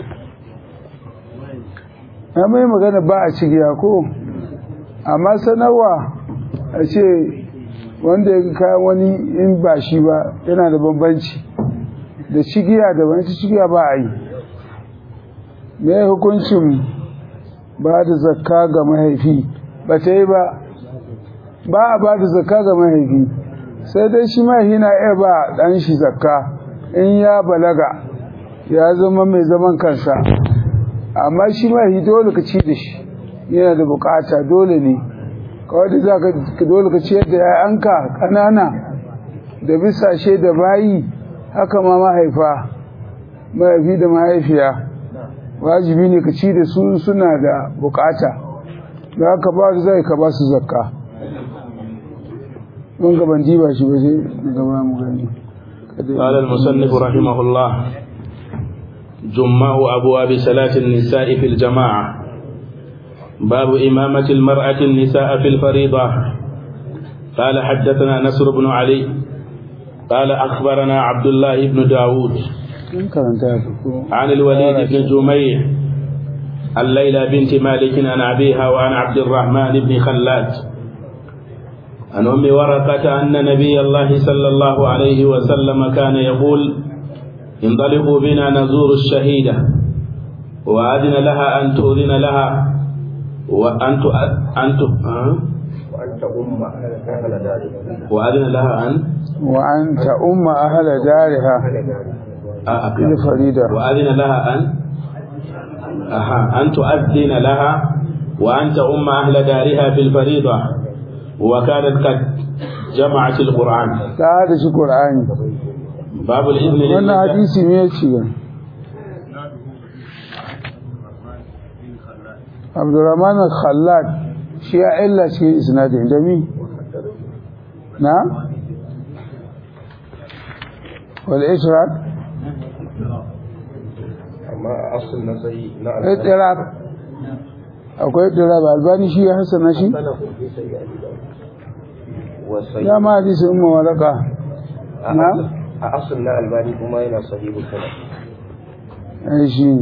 ya mai magana ba a cigiya ko amma sanarwa a ce wanda ya kayan wani in ba shi ba yana da bambanci da cigiya da wani cigiya ba a yi mai hukuncin ba da zakka ga mahaifi ba ta yi ba ba a ba da zakka ga mahaifi sai dai shi mahaifi na iya ba ɗan shi zakka in ya balaga ya zama mai zaman kansa amma shi mahaifi dole ka ci da shi yana da bukata dole ne kawai da za ka dole ka ciyar da ‘ya'yanka ƙanana da bisashe da bayi haka ma mahaifa mahaifi da mahaifiya wajibi ne ka ci da su suna da bukata da haka ba su zai ka ba su zakka mun gaban diba shi ba sai gaba mu gani قال المصنف رحمه الله جمع أبواب صلاة النساء في الجماعة باب إمامة المرأة النساء في الفريضة قال حدثنا نصر بن علي قال أخبرنا عبد الله بن داود عن الوليد بن جميع الليلى بنت مالك عن أبيها وعن عبد الرحمن بن خلاد عن أم ورقة أن نبي الله صلى الله عليه وسلم كان يقول انطلقوا بنا نزور الشهيدة وأذن لها أن تؤذن لها وأن أنت وأنت أم أهل دارها وأذن لها أن وأنت أم أهل دارها الفريدة وأذن لها أن أها أن تؤذن لها وأنت أم أهل دارها في الفريضة وكانت قد جمعت القرآن. هذا شو القرآن؟ باب الإذن. وانا حديثي ميتشي عبد الرحمن الخلاد شيء إلا شيء إسناده جميل. نعم. والإشراك. أما أصل نسي لا. إطلاق. أقول إطلاق الباني شيء حسن شيء. يا ما حديث أم ورقة. نعم. أصل لا الباني كما إلى صحيح السنة. أي شيء.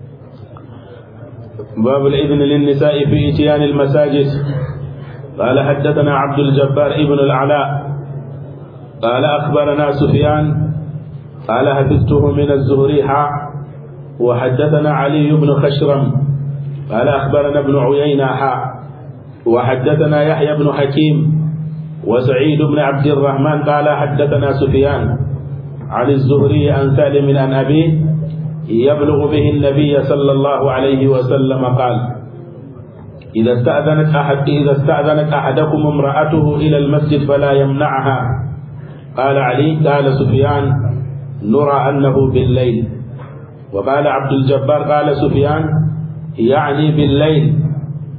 باب الإذن للنساء في إتيان المساجد. قال حدثنا عبد الجبار ابن العلاء قال أخبرنا سفيان قال حفظته من الزهري حا وحدثنا علي بن خشرم قال أخبرنا ابن عيينة حا وحدثنا يحيى بن حكيم وسعيد بن عبد الرحمن قال حدثنا سفيان عن الزهري عن سالم عن أبيه يبلغ به النبي صلى الله عليه وسلم قال إذا استأذنت أحد إذا استأذنت أحدكم امرأته إلى المسجد فلا يمنعها. قال علي قال سفيان نرى أنه بالليل. وقال عبد الجبار قال سفيان يعني بالليل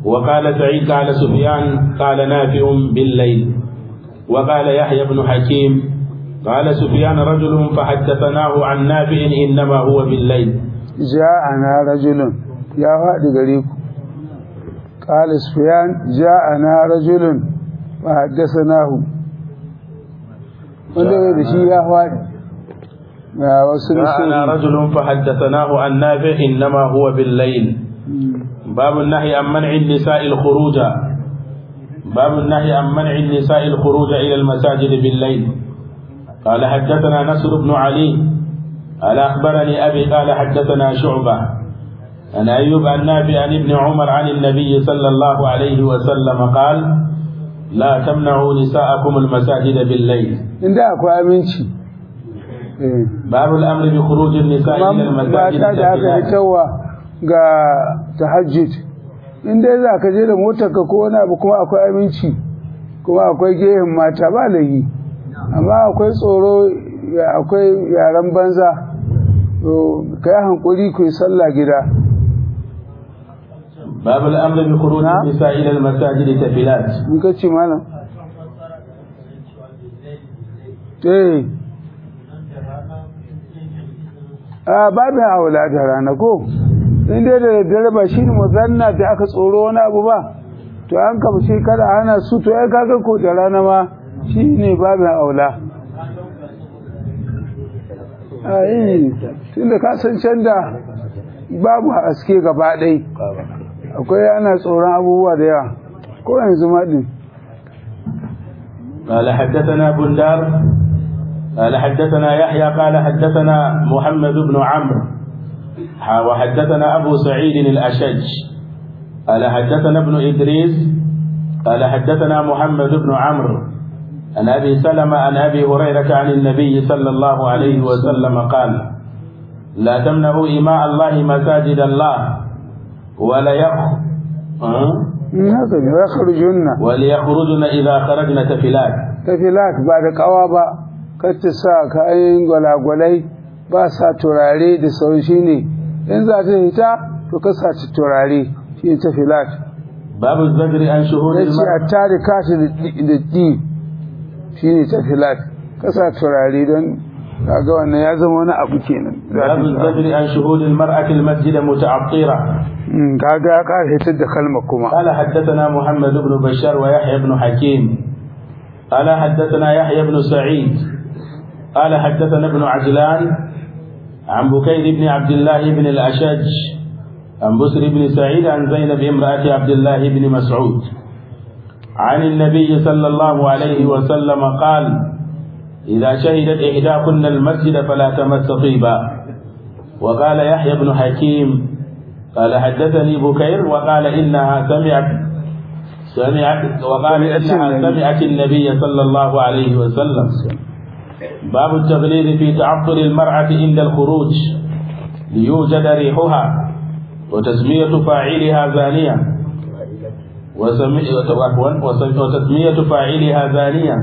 وقال سعيد قال سفيان قال نافع بالليل. وقال يحيى بن حكيم قال سفيان رجل فحدثناه عن نافع إنما هو بالليل. جاءنا رجل يا فادي غريكو قال سفيان جاءنا رجل فحدثناه wanda da shi ya faɗi جاءنا رجل فحدثناه عن نافع إنما هو بالليل. باب النهي عن منع النساء الخروج باب النهي عن منع النساء الخروج إلى المساجد بالليل. قال حدثنا نصر بن علي قال أخبرني أبي قال حدثنا شعبة عن أيوب عن نافع عن ابن عمر عن النبي صلى الله عليه وسلم قال لا تمنعوا نساءكم المساجد بالليل. inda akwai aminci babu al'amri bi khuruj an-nisa'i ila al-masajid da aka fitowa ga tahajjud inda za ka je da motar ka ko wani abu kuma akwai aminci kuma akwai gehen mata ba lahi amma akwai tsoro akwai yaran banza to kai hankuri ku yi sallah gida. babu al'amri bi khuruj an-nisa'i ila al-masajid tafilat. Ni kace malam eh a babu aula da rana ko inda da daddare ba shine muzanna da aka tsoro wani abu ba to an kafa shi kada hana su to ai kaga ko da rana ma shine babu aula ai tunda ka san can da babu aske gaba dai akwai ana tsoron abubuwa da yawa ko yanzu ma din قال حدثنا بندار قال حدثنا يحيى قال حدثنا محمد بن عمرو وحدثنا أبو سعيد الأشج قال حدثنا ابن إدريس قال حدثنا محمد بن عمرو عن أبي سلمة عن أبي هريرة عن النبي صلى الله عليه وسلم قال لا تمنعوا إماء الله مساجد الله ولا يخ ويخرجن وليخرجن إذا خرجن تفلات تفلات بعد قوابا kacce sa kayan gwalagwalai ba sa turare da sauran shi ne in za ta hita to ka sa ta turare shi ta filat babu zagri an shuhuri yace a tare kashi da di shi ne ta filat ka sa turare don kaga wannan ya zama wani abu kenan babu zagri an shuhuri almar'ati almasjid muta'attira kaga ya ka hita da kalma kuma qala haddathana muhammad ibn bashar wa yahya ibn hakim qala haddathana yahya ibn sa'id قال حدثنا ابن عجلان عن بكير بن عبد الله بن الأشج عن بسر بن سعيد عن زينب امرأة عبد الله بن مسعود عن النبي صلى الله عليه وسلم قال إذا شهدت إحداكن المسجد فلا تمس طيبا. وقال يحيى بن حكيم قال حدثني بكير وقال إنها سمعت سمعت وقال إنها سمعت النبي صلى الله عليه وسلم. باب التغليظ في تعطر المرأة عند الخروج ليوجد ريحها وتسمية فاعلها زانية وتسمية فاعلها زانية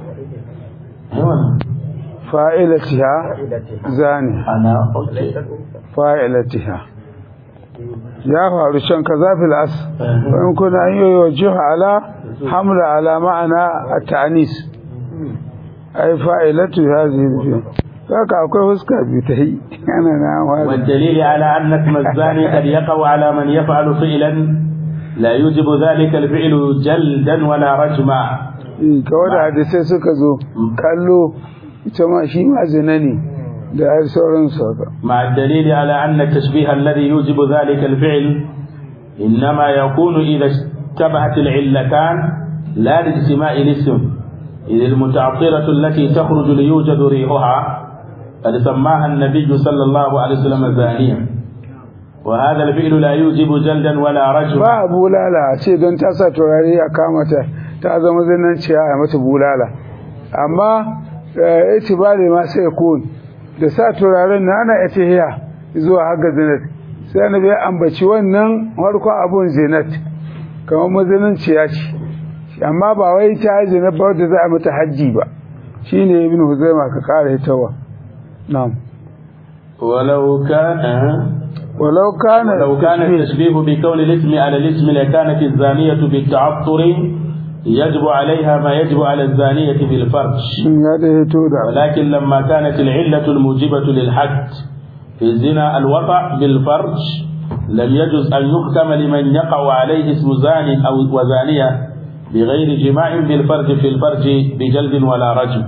فاعلتها زانية أنا فاعلتها يا فارشان كذا في الأصل ويمكن أن يوجه على حمل على معنى التعنيس أي فاعلة هذه الفعل فك أكو فسكة بتهي أنا نعم. والدليل على أن اسم الزاني قد يقع على من يفعل فعلا لا يوجب ذلك الفعل جلدا ولا رجما. كودا حدثي suka zo kallo ita ma shi ma zinani da har sauran su. مع الدليل على أن التشبيه الذي يوجب ذلك الفعل إنما يكون إذا اشتبهت العلتان لا لاجتماع الاسم، إذ المتعطرة التي تخرج ليوجد ريحها قد سماها النبي صلى الله عليه وسلم زانية، وهذا الفعل لا يوجب جلدا ولا رجما. ba bulala ce don ta sa turare a kamata ta zama zinanci a mata bulala, amma itibari ma sai kun da sa turaren na ana itihiya zuwa haga zinat, sai annabi ya ambaci wannan farkon abun zinat kamar mazinanci ya ce, amma ba wai ta zina ba da za a mata haji ba. shine ibn Huzaima ka kare tawa. na'am. walau kana ولو كان ولو كان التشبيه بكون الاسم على الاسم لكانت الزانية بالتعطر يجب عليها ما يجب على الزانية بالفرج، هذا تودا. ولكن لما كانت العلة الموجبة للحد في الزنا الوطأ بالفرج لم يجوز أن يحكم لمن يقع عليه اسم زان أو وزانية بغير جماع بالفرج في الفرج بجلد ولا رجم.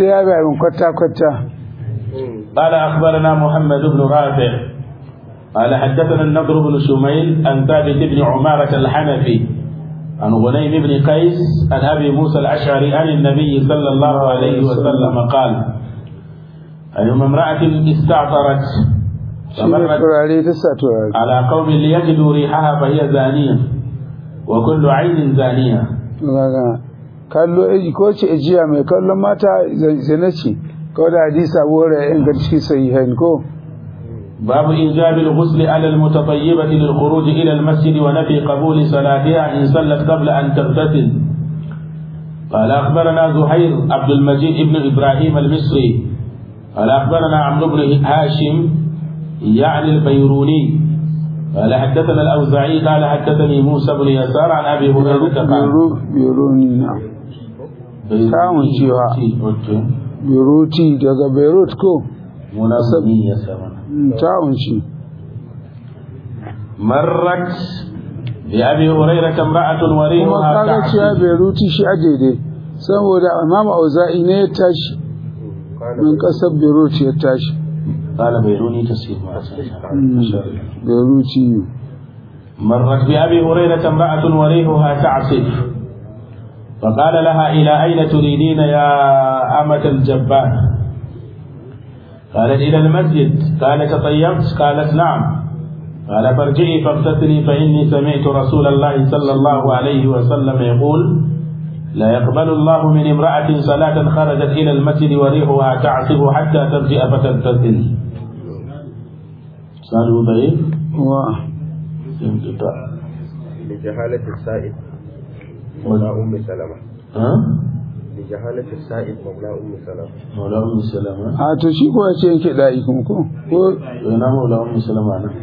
قال أخبرنا محمد بن رافع قال حدثنا النضر بن شميل عن ثابت بن عمارة الحنفي عن غنيم بن قيس عن أبي موسى الأشعري عن النبي صلى الله عليه وسلم قال: أيما امرأة استعطرت فمرت على قوم ليجدوا ريحها فهي زانية وكل عين زانية. kallo eji ko ce ejiya mai kallon mata zane ce kawai da hadisa wore in ga cikin sahihain ko باب إيجاب الغسل على المتطيبة للخروج إلى المسجد ونفي قبول صلاتها إن صلت قبل أن تغتسل. قال أخبرنا زهير عبد المجيد بن إبراهيم المصري قال أخبرنا عمرو بن هاشم يعني البيروني قال حدثنا الأوزاعي قال حدثني موسى بن يسار عن أبي هريرة قال بيروني نعم كاون شيوا بيروتي daga Beirut ko مناسبي يسار تاون شي مرت بأبي هريرة امرأة وريحها kaga cewa Beiruti shi aje dai saboda Imam Auza'i ne ya tashi min kasar Beirut ya tashi قال بيروني تسير ما بيروتي. مرت بأبي هريرة امرأة وريحها تعصف فقال لها: إلى أين تريدين يا أمة الجبار؟ قالت: إلى المسجد. قال: تطيبت؟ قالت: نعم. قال: فارجعي فاغتسلي فإني سمعت رسول الله صلى الله عليه وسلم يقول: لا يقبل الله من امرأة صلاة خرجت إلى المسجد وريحها تعصف حتى ترجع فتغتسل. سألوا ضعيف و لجهالة السائد مولى أم سلمة. ها؟ لجهالة السائد مولى أم سلمة. مولى أم سلمة. a to shi ko yace yake dai kuma ko ko ina مولى أم سلمة أنا.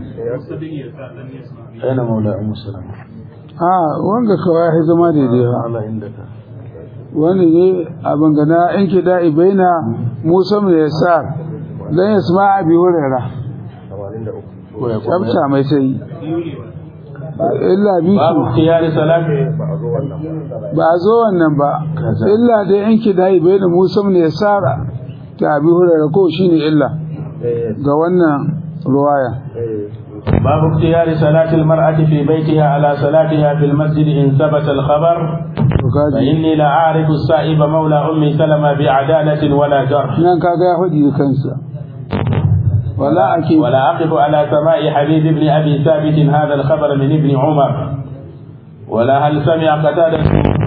أين مولى أم سلمة؟ a wanga kawai ya zama daidai ba Allah indaka. wani ne abin gana in ki da'i baina Musa mai yasa dan yasma abi hurera tsabta mai sai illa bi babu khiyari salati ba a zo wannan ba illa dai in ki da'i baina Musa mai yasa ta abi hurera ko shine illa ga wannan ruwaya. باب اختيار صلاة المرأة في بيتها على صلاتها في المسجد إن ثبت الخبر فإني لا أعرف السائب مولى أم سلمة بعدالة ولا جرح نعم كاغا يهودي كنسا ولا أكيد ولا أقف على سماء حبيب بن أبي ثابت هذا الخبر من ابن عمر ولا هل سمع قتادة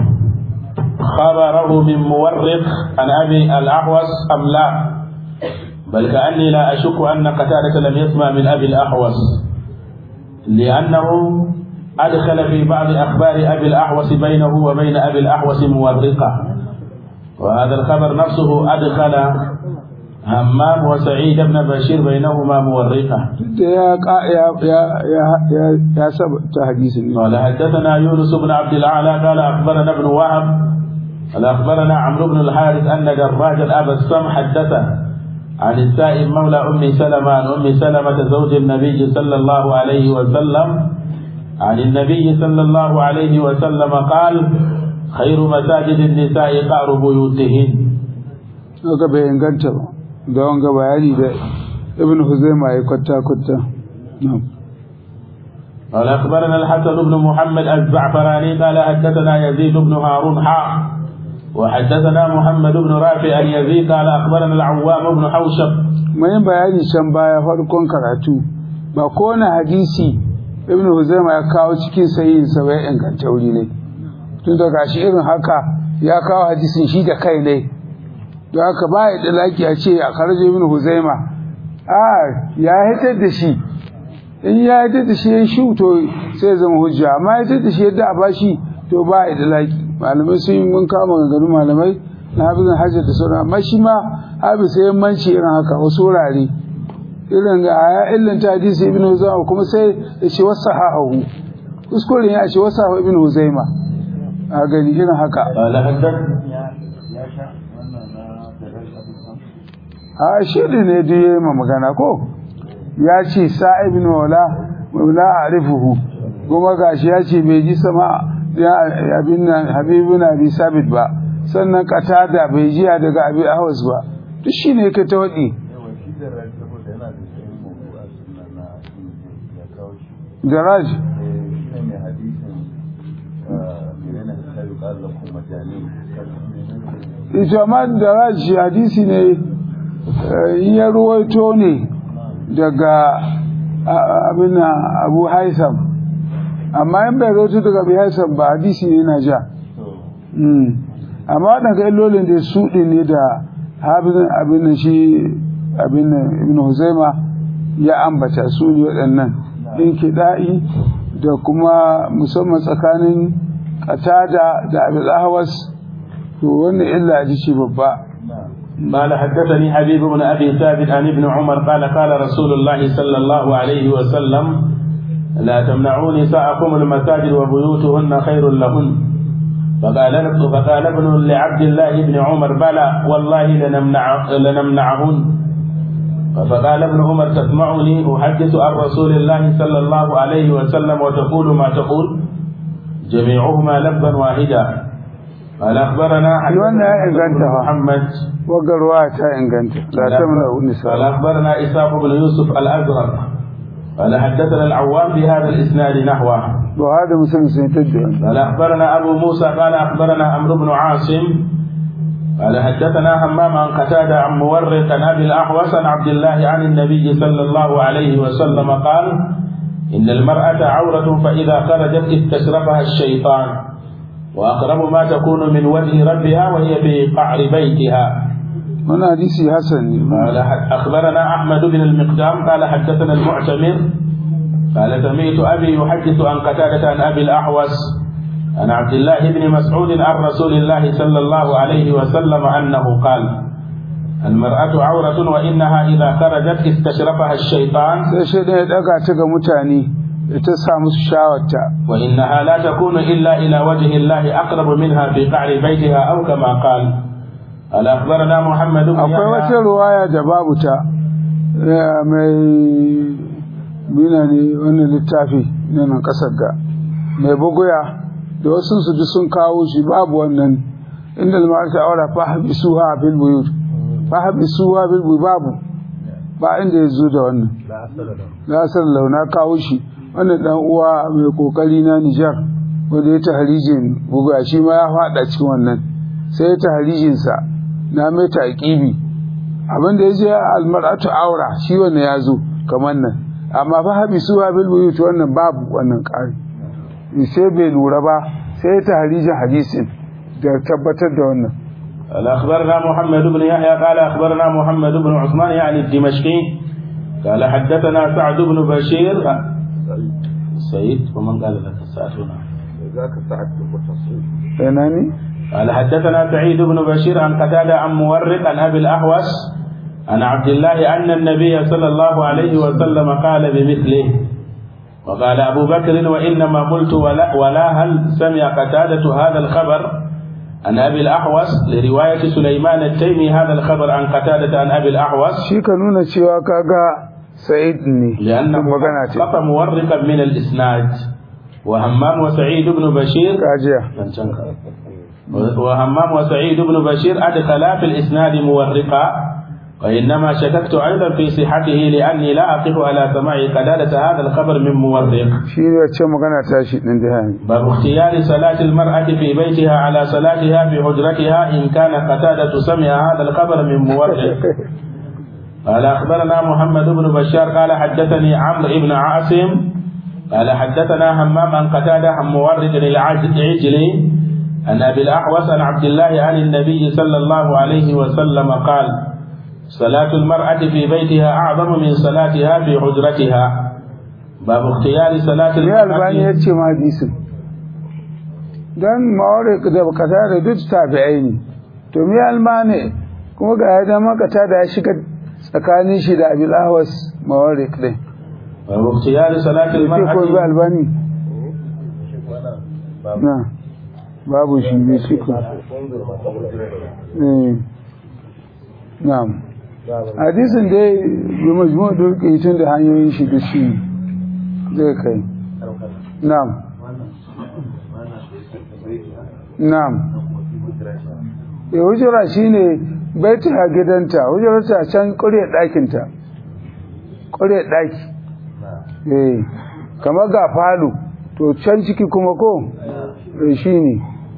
خبره من مورق عن أبي الأحوص أم لا بل كأني لا أشك أن قتادة لم يسمع من أبي الأحوص لأنه أدخل في بعض أخبار أبي الأحوص بينه وبين أبي الأحوص مورقة وهذا الخبر نفسه أدخل همام وسعيد بن بشير بينهما مورقة. يا يا يا يا يا سبب حديث. قال حدثنا يونس بن عبد الأعلى قال أخبرنا ابن وهب قال أخبرنا عمرو بن الحارث أن دراجا أبا السم حدثه عن السائب مولى أم سلمة عن أم سلمة زوج النبي صلى الله عليه وسلم عن النبي صلى الله عليه وسلم قال: خير مساجد النساء قعر بيوتهن. haka bai inganta ba da wanga bayani da Ibn Huzaima ya kwata kwata. قال أخبرنا الحسن بن محمد الزعفراني قال حدثنا يزيد بن هارون حاء وحدثنا محمد بن رافع اليزيد قال أخبرنا العوام بن حوشب. mai bayani can baya farkon karatu ba kowane hadisi Ibn Huzaima ya kawo cikin sahihin sa bai inganta wuri ne tun daga shi irin haka ya kawo hadisin shi da kai ne don haka ba ya dalaki a ce a karaje Ibn Huzaima a ya hitar da shi in ya hitar da shi ya shu to sai zama hujja amma ya hitar da shi yadda a bashi to ba ya dalaki malamai sun yi mun kama ganganun malamai na hafizan hajjar da sauran amma shi ma hafi sai manci irin haka wasu wurare irin ga ya illanta hadisi ibn Huzaima kuma sai ya ce wasahahu kuskure ya ce wasahahu ibn Huzaima a gani irin haka قال حدث a shi ne da yayi ma magana ko ya ce sa'ib ibn wala wala arifuhu kuma gashi ya ce bai ji sama ya abin nan habibu na bi sabit ba sannan qatada bai ji daga abi ahwas ba duk shine ka ta wadi daraj ita ma daraj hadisi ne ya ruwaito ne daga abin abu haisam amma in bai ruwaito daga abu haisam ba hadisi ne na ja amma daga illolin da su ne da habizin abin shi abin ibn Huzaima ya ambata su ne waɗannan ɗin kiɗa'i da kuma musamman tsakanin qatada da abul ahwas to wannan illa ji ce babba قال حدثني حبيب بن أبي ثابت عن ابن عمر قال قال رسول الله صلى الله عليه وسلم لا تمنعوا نساءكم المساجد وبيوتهن خير لهن فقال فقال ابن لعبد الله بن عمر بلى والله لنمنع لنمنعهن فقال ابن عمر تسمعني أحدث عن رسول الله صلى الله عليه وسلم وتقول ما تقول جميعهما لبا واحدا قال أخبرنا محمد وقرواتا إن كنت لا تمنع النساء قال أخبرنا إسحاق بن يوسف الأزرق قال حدثنا العوام بهذا الإسناد نحوه وهذا مسلم سيتدعي قال أخبرنا أبو موسى قال أخبرنا عمرو بن عاصم قال حدثنا همام عن قتادة عن مورق عن أبي الأحوص عن عبد الله عن النبي صلى الله عليه وسلم قال إن المرأة عورة فإذا خرجت استشرفها الشيطان وأقرب ما تكون من وجه ربها وهي في قعر بيتها. هنا حديث حسن. قال أخبرنا أحمد بن المقدام قال حدثنا المعتمر قال سمعت أبي يحدث عن قتادة عن أبي الأحوص عن عبد الله بن مسعود عن رسول الله صلى الله عليه وسلم أنه قال المرأة عورة وإنها إذا خرجت استشرفها الشيطان. الشيطان يدقى تقى متاني تسامس الشاوة وإنها لا تكون إلا إلى وجه الله أقرب منها في قعر بيتها أو كما قال. قال أخبرنا محمد بن يحيى. أقوى رواية جبابتا mai bina ne wannan littafi na nan kasar ga mai buguya da wasu su ji sun kawo shi babu wannan inda al-mar'atu awra fahbisuha bil buyut fahbisuha bil buyut babu ba inda ya zo da wannan la asar launa kawo shi wannan dan uwa mai kokari na Nijar wanda ya tahrijin buguya shi ma ya fada cikin wannan sai ya tahrijin sa na mai taqibi abinda yaje al-mar'atu awra shi wannan ya zo kamar nan amma fa habisuha bil buyut wannan babu wannan ƙari sai bai lura ba sai ta harijin hadisin da tabbatar da wannan. قال أخبرنا محمد بن يحيى قال أخبرنا محمد بن عثمان يعني الدمشقي قال حدثنا سعد بن بشير سيد ومن قال لك سعد هنا ذاك سعد بن بشير ناني قال حدثنا سعيد بن بشير عن قتادة عن مورق عن أبي الأحوص عن عبد الله أن النبي صلى الله عليه وسلم قال بمثله وقال أبو بكر وإنما قلت ولا, ولا هل سمع قتادة هذا الخبر عن أبي الأحوص لرواية سليمان التيمي هذا الخبر عن قتادة عن أبي الأحوص شي كانونا شيوا كاغا سعيدني لأنه قطع مورقا من الإسناد وهمام وسعيد بن بشير وهمام وسعيد بن بشير أدخلا في الإسناد مورقا وإنما شككت أيضا في صحته لأني لا أقف على سماع قتادة هذا الخبر من مورق. باب اختيار صلاة المرأة في بيتها على صلاتها في حجرتها إن كان قتادة سمع هذا الخبر من مورق. قال أخبرنا محمد بن بشار قال حدثني عمرو بن عاصم قال حدثنا همام عن قتادة عن مورق العجلي عن أبي الأحوص عن عبد الله عن النبي صلى الله عليه وسلم قال صلاة المرأة في بيتها أعظم من صلاتها في حجرتها. باب اختيار صلاة المرأة. يا الباني يتشي ما ديسم دان مورق ده قتادة duk tabi'ai ne to me almane kuma ga yadda ma qatada ya shiga tsakanin shi da abil ahwas mawarik din babu ikhtiyar salat sai ko al-mar'ati bi albani na babu shi ne shi ko eh na'am hadisin dai bi majmu' da yake tun da hanyoyin shi da shi zai kai na'am na'am ya hujura shine baita a gidanta hujurarta can ƙuryar ɗakinta ƙuryar ɗaki eh kamar ga falo to can ciki kuma ko eh shine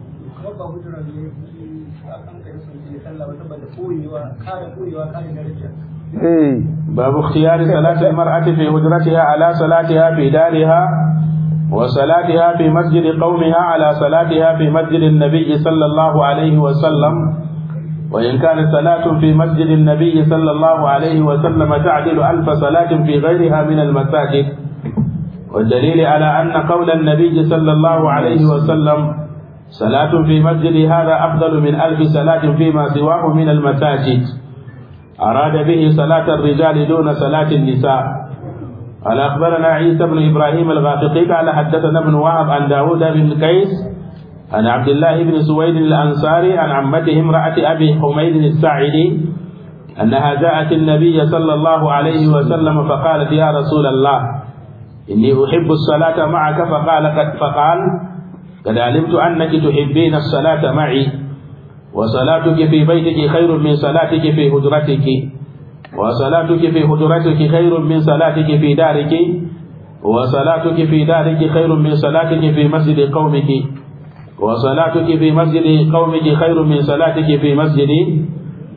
eh باب اختيار صلاة المرأة في هجرتها على صلاتها في دارها وصلاتها في مسجد قومها على صلاتها في مسجد النبي صلى الله عليه وسلم وإن كانت صلاة في مسجد النبي صلى الله عليه وسلم تعدل ألف صلاة في غيرها من المساجد والدليل على أن قول النبي صلى الله عليه وسلم صلاة في مسجد هذا أفضل من ألف صلاة فيما سواه من المساجد أراد به صلاة الرجال دون صلاة النساء. قال أخبرنا عيسى بن إبراهيم الغافقي قال حدثنا ابن وهب عن داود بن كيس عن عبد الله بن سويد الأنصاري عن عمته امرأة أبي حميد الساعدي أنها جاءت النبي صلى الله عليه وسلم فقالت يا رسول الله إني أحب الصلاة معك فقال قد فقال قد علمت أنك تحبين الصلاة معي وصلاتك في بيتك خير من صلاتك في هجرتك وصلاتك في هجرتك خير من صلاتك في دارك وصلاتك في دارك خير من صلاتك في مسجد قومك وصلاتك في مسجد قومك خير من صلاتك في مسجدي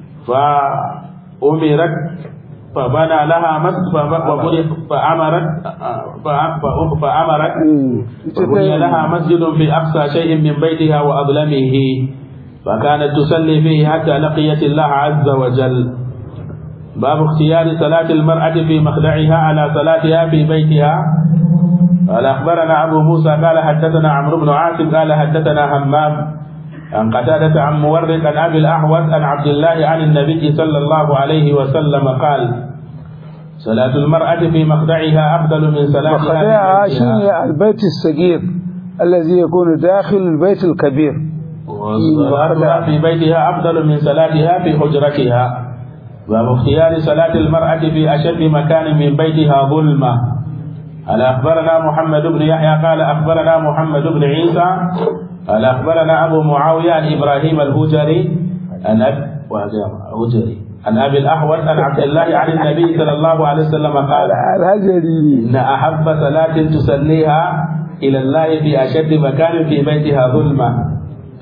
فأمرت فبنى لها مسجد فأمرت فأمرت فبني لها مسجد في أقصى شيء من بيتها وأظلمه فكانت تصلي فيه حتى لقيت الله عز وجل. باب اختيار صلاة المرأة في مخدعها على صلاتها في بيتها. قال أخبرنا أبو موسى قال حدثنا عمرو بن عاصم قال حدثنا همام عن قتادة عن مورق عن أبي الأحوص عن عبد الله عن النبي صلى الله عليه وسلم قال صلاة المرأة في مخدعها أفضل من صلاتها مخدعها شيء البيت الصغير الذي يكون داخل البيت الكبير وصلاتها في بيتها أفضل من صلاتها في حجرتها. باب اختيار صلاة المرأة في أشد مكان من بيتها ظلمة. قال أخبرنا محمد بن يحيى قال أخبرنا محمد بن عيسى قال أخبرنا أبو معاوية عن إبراهيم الهجري عن أبي عن أبي الأحوص عن عبد الله عن النبي صلى الله عليه وسلم قال الهجري إن أحب صلاة تصليها إلى الله في أشد مكان في بيتها ظلمة.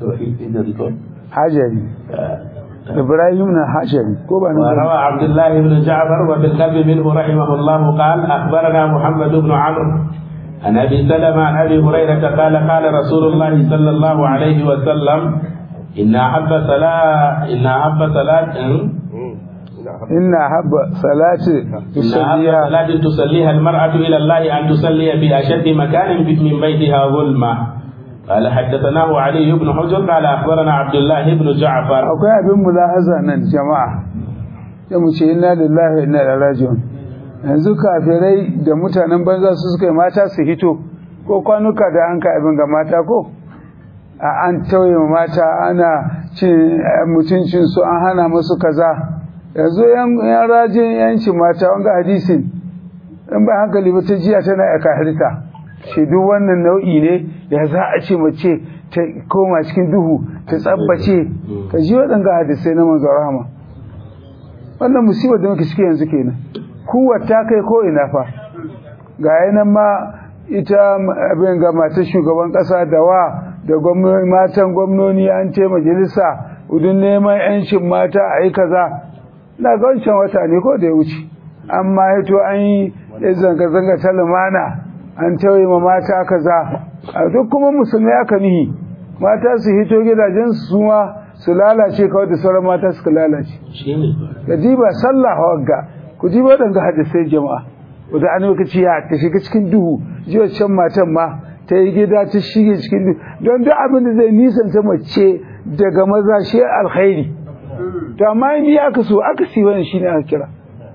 حجري إبراهيم حجري. وروى عبد الله بن جعفر وفي القلب منه رحمه الله قال أخبرنا محمد بن عمرو عن أبي سلمة عن أبي هريرة قال قال رسول الله صلى الله عليه وسلم إن أحب صلاة إن أحب صلاة إن أحب صلاة تصليها صلاة تصليها المرأة إلى الله أن تصلي في أشد مكان من بيتها ظلمة. قال حدثناه علي بن حجر قال أخبرنا عبد الله بن جعفر. أوكي أبن ملاحظة أن الجماعة يمشي إنا لله وإنا إليه راجعون. yanzu kafirai da mutanen banza su suka yi mata su hito ko kwanuka da an ka abin ga mata ko a an tauye mata ana cin mutuncin su an hana musu kaza yanzu yan rajin yanci mata wanga hadisin in ba hankali ba ta jiya tana ya kahirta shi duk wannan nau'i ne ya za a ce mace ta koma cikin duhu ta tsabbace ka ji waɗanga hadisai na manzo rahama wannan musibar da muke ciki yanzu kenan kuwa ta kai ko ina fa ga yanan ma ita abin ga matar shugaban kasa da wa da gwamnati matan gwamnoni an ce majalisa udun neman yancin mata a yi kaza na ga wancan wata ne ko da ya wuce amma yato an yi zanga-zanga ta lumana an tauye ma mata kaza a duk kuma musulmi aka nihi mata su hito gidajen su ma su lalace kawai da sauran mata suka lalace da diba sallah wagga ku ji waɗanda hadisai jama'a wadda an lokaci ya ta shiga cikin duhu ji wancan matan ma ta yi gida ta shige cikin duhu don duk abin da zai nisanta mace daga maza shi alkhairi to amma in yi aka so aka si wani shi ne aka kira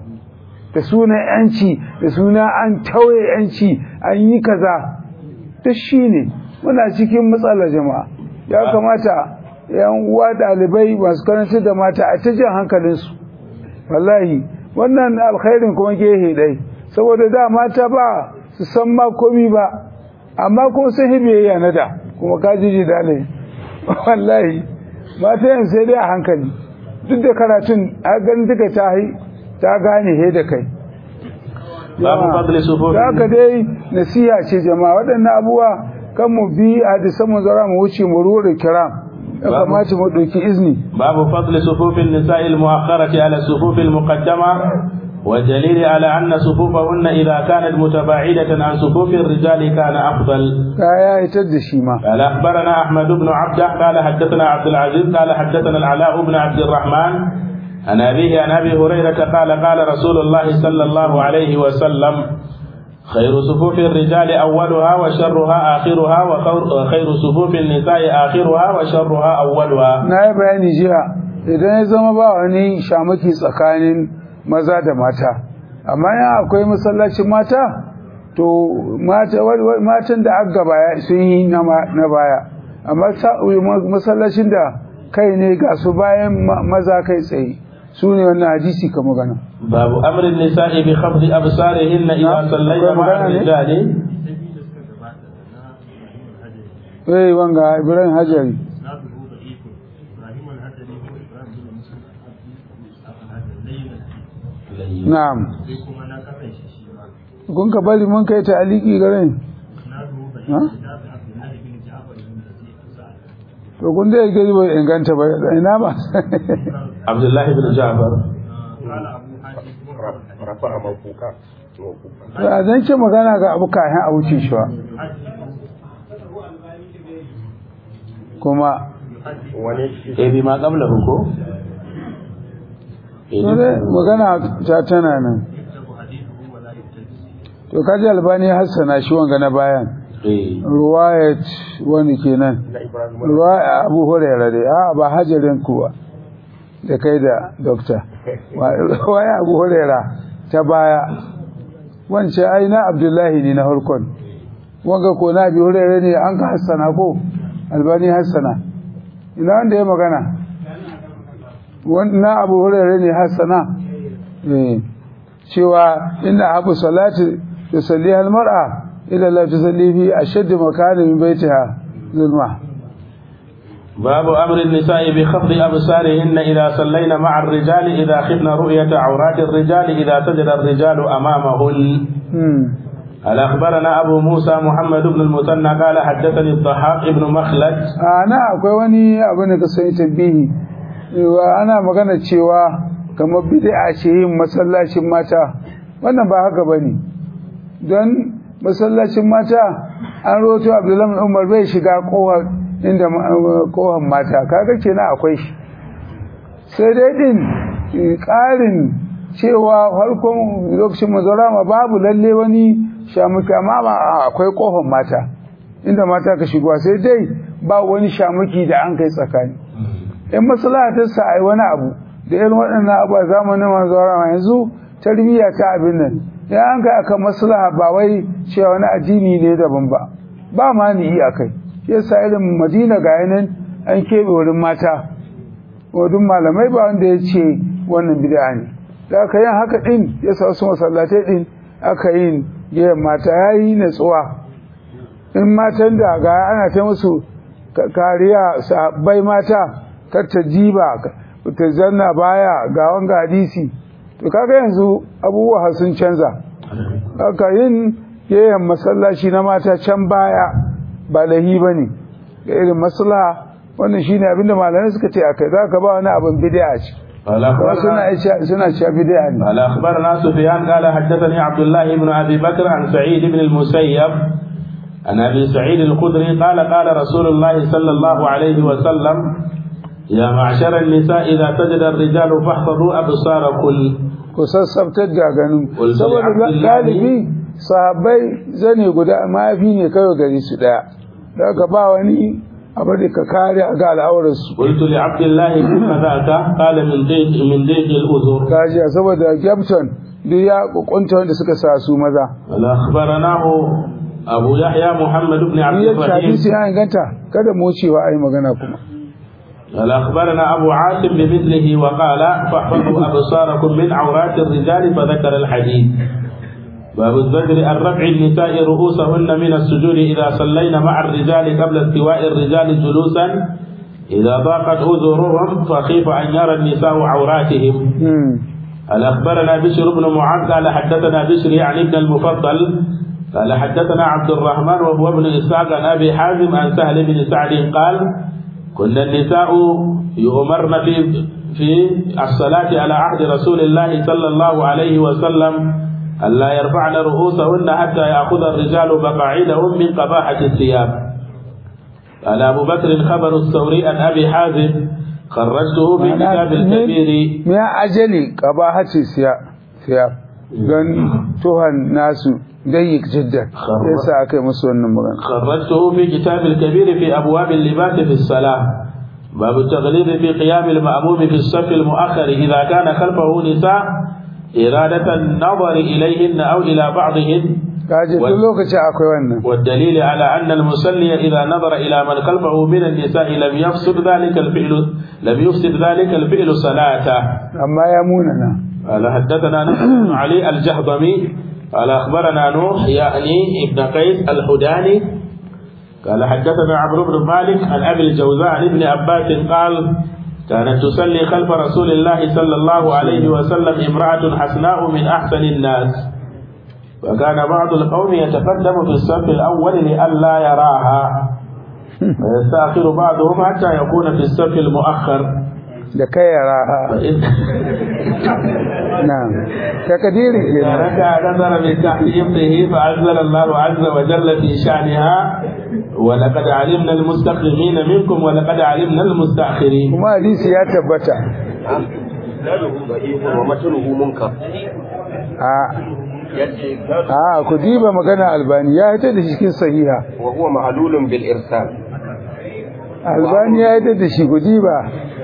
da sunan yanci da suna an tauye yanci an yi kaza ta shine muna cikin matsalar jama'a ya kamata yan uwa dalibai masu karanta da mata a ta jan hankalinsu wallahi wannan alkhairin kuma gehe dai saboda da mata ba su san ma komi ba amma kuma sun hibiyayya na da kuma kajiji da ne wallahi mata yin sai dai a hankali duk da karatun a ganin duka ta yi ta gane he da kai babu fadli sufufi da haka dai nasiha ce jama'a waɗannan abubuwa kan mu bi hadisan mu zara mu wuce mu rura kiram ya kamata mu ɗauki izini babu fadli sufufin nisa'il mu'akhkharati ala sufufil muqaddama والدليل على أن صفوفهن إذا كانت متباعدة عن صفوف الرجال كان أفضل. يا يتدشي ما. قال أخبرنا أحمد بن عبده قال حدثنا عبد العزيز قال حدثنا العلاء بن عبد الرحمن عن أبيه عن أبي هريرة قال قال رسول الله صلى الله عليه وسلم خير صفوف الرجال أولها وشرها آخرها وخير صفوف النساء آخرها وشرها أولها. نائب يعني جاء إذا زما باوني شامكي سكانين maza da mata amma ya akwai masallacin mata to mata matan da aka baya sun yi na baya amma masallacin da kai ne ga su bayan maza kai tsaye su ne wannan hadisi ka magana babu amrin nisa'i bi khafdi absarihinna idha sallayna ma'a rijali eh wanga Ibrahim Hajari na'am kun ka bari mun kai ta aliki garin ha to kun da yake bai inganta ba ina ba Abdullah ibn Ja'far rafa'a mafuka to a zan ce magana ga abu kayan a wuce shi wa kuma wani eh bi ma qablahu ko magana ta tana nan to kaji albani hassana shi wanga na bayan ruwayat wani kenan ruwaya abu hurairah dai a ba hajarin kuwa da kai da dokta ruwaya abu hurairah ta baya wancan ai na abdullahi ne na harkon wanga ko na abu hurairah ne an ka hassana ko albani hassana ina wanda ya magana wannan abu hurairu ne hasana cewa inna abu salati tusalli al mar'a ila la tusalli fi ashadd makan min baitiha zulma babu amri an-nisa'i bi khafdi absarihinna idha sallayna ma'a ar-rijali idha khifna ru'yata 'awrati ar-rijali idha sajada ar-rijalu amamahun قال أخبرنا أبو موسى محمد بن المثنى قال حدثني الضحاك بن مخلد أنا أقول وني أبنك سيتبيه ana magana cewa kamar bid'a ce yin masallacin mata wannan ba haka bane don masallacin mata an roto Abdullahi Umar bai shiga kohar inda kohar mata kaga kenan akwai shi sai dai din ƙarin cewa farkon lokacin mazarama babu lalle wani shamuki amma akwai kohar mata inda mata ka shigo sai dai ba wani shamuki da an kai tsakani in maslaha ta sa ai wani abu da irin waɗannan abu a zamanin manzara yanzu tarbiyya ta abin nan ya an kai akan maslaha ba wai cewa wani addini ne daban ba ba ma ni iya kai yasa irin Madina ga yanan an kebe wurin mata wadun malamai ba wanda ya ce wannan bid'a ne da aka yin haka din yasa wasu masallatai din aka yin yayin mata yayi natsuwa in matan da ga ana ta musu kariya sahabbai mata kar ta jiba ta zanna baya ga wanga hadisi to kaga yanzu abubuwa sun canza haka yin yayin masallaci na mata can baya ba lahi bane ga irin maslaha wannan shine abinda malamai suka ce akai zaka ba wani abin bid'a ce suna suna cewa bid'a ne ala akhbarna sufyan qala haddathani abdullah ibn abi bakr an sa'id ibn al-musayyab an abi sa'id al-khudri qala qala rasulullah sallallahu alayhi wa sallam يا معشر النساء إذا سجد الرجال فاحفظوا أبصاركم kusassabtar da ganin saboda galibi sahabbai zane guda mafi ne kawai gari su daya daga ba wani abu da ka kare ga al'aurar su qultu li abdullah kima zaka qala min dayt min dayt al-uzur kaji saboda Gabton duk ya kokunta wanda suka sa su maza wala akhbaranahu Abu Yahya Muhammad ibn Abd ya al-Rahim hadisi ya inganta kada mu cewa ai magana kuma wala akhbarana Abu Asim bimithlihi wa qala fahfazu absarakum min awrat ar-rijal fa dhakara al-hadith باب الزجر عن رفع النساء رؤوسهن من السجود إذا صلينا مع الرجال قبل استواء الرجال جلوسا إذا ضاقت أذرهم فخيف أن يرى النساء عوراتهم. قال أخبرنا بشر بن معاذ قال حدثنا بشر يعني ابن المفضل قال حدثنا عبد الرحمن وهو ابن إسحاق عن أبي حازم عن سهل بن سعد قال كنا النساء يؤمرن في في الصلاة على عهد رسول الله صلى الله عليه وسلم ألا يرفعن رؤوسهن حتى يأخذ الرجال مقاعدهم من قباحة الثياب. قال أبو بكر خبر الثوري عن أبي حازم خرجته في كتاب الكبير. ما أجلي قباحة الثياب لأن تهى الناس ضيق جدا ليس أكي مسوى النمران. خرجته في كتاب الكبير في أبواب اللباس في الصلاة باب التغليظ في قيام المأموم في الصف المؤخر إذا كان خلفه نساء إرادة النظر إليهن أو إلى بعضهن والدليل على أن المصلي إذا نظر إلى من خلفه من النساء لم يفسد ذلك الفعل لم يفسد ذلك الفعل صلاته. أما يموننا قال حدثنا نصر بن علي الجهضمي قال أخبرنا نوح يعني ابن قيس الحداني قال حدثنا عمرو بن مالك عن أبي الجوزاء عن ابن عباس قال كانت تصلي خلف رسول الله صلى الله عليه وسلم امرأة حسناء من أحسن الناس وكان بعض القوم يتقدم في الصف الأول لئلا يراها ويستأخر بعضهم حتى يكون في الصف المؤخر لكي يراها. نعم تقديري ركع نظر من تحت إبطه فأنزل الله عز وجل في شأنها ولقد علمنا المستقدمين منكم ولقد علمنا المستأخرين. وما حديث يا تبتا ومتنه منكر. آه كديبة مكان ألباني يا هتدي شكل صحيحة وهو معلول بالإرسال. ألباني يا هتدي شكل كديبة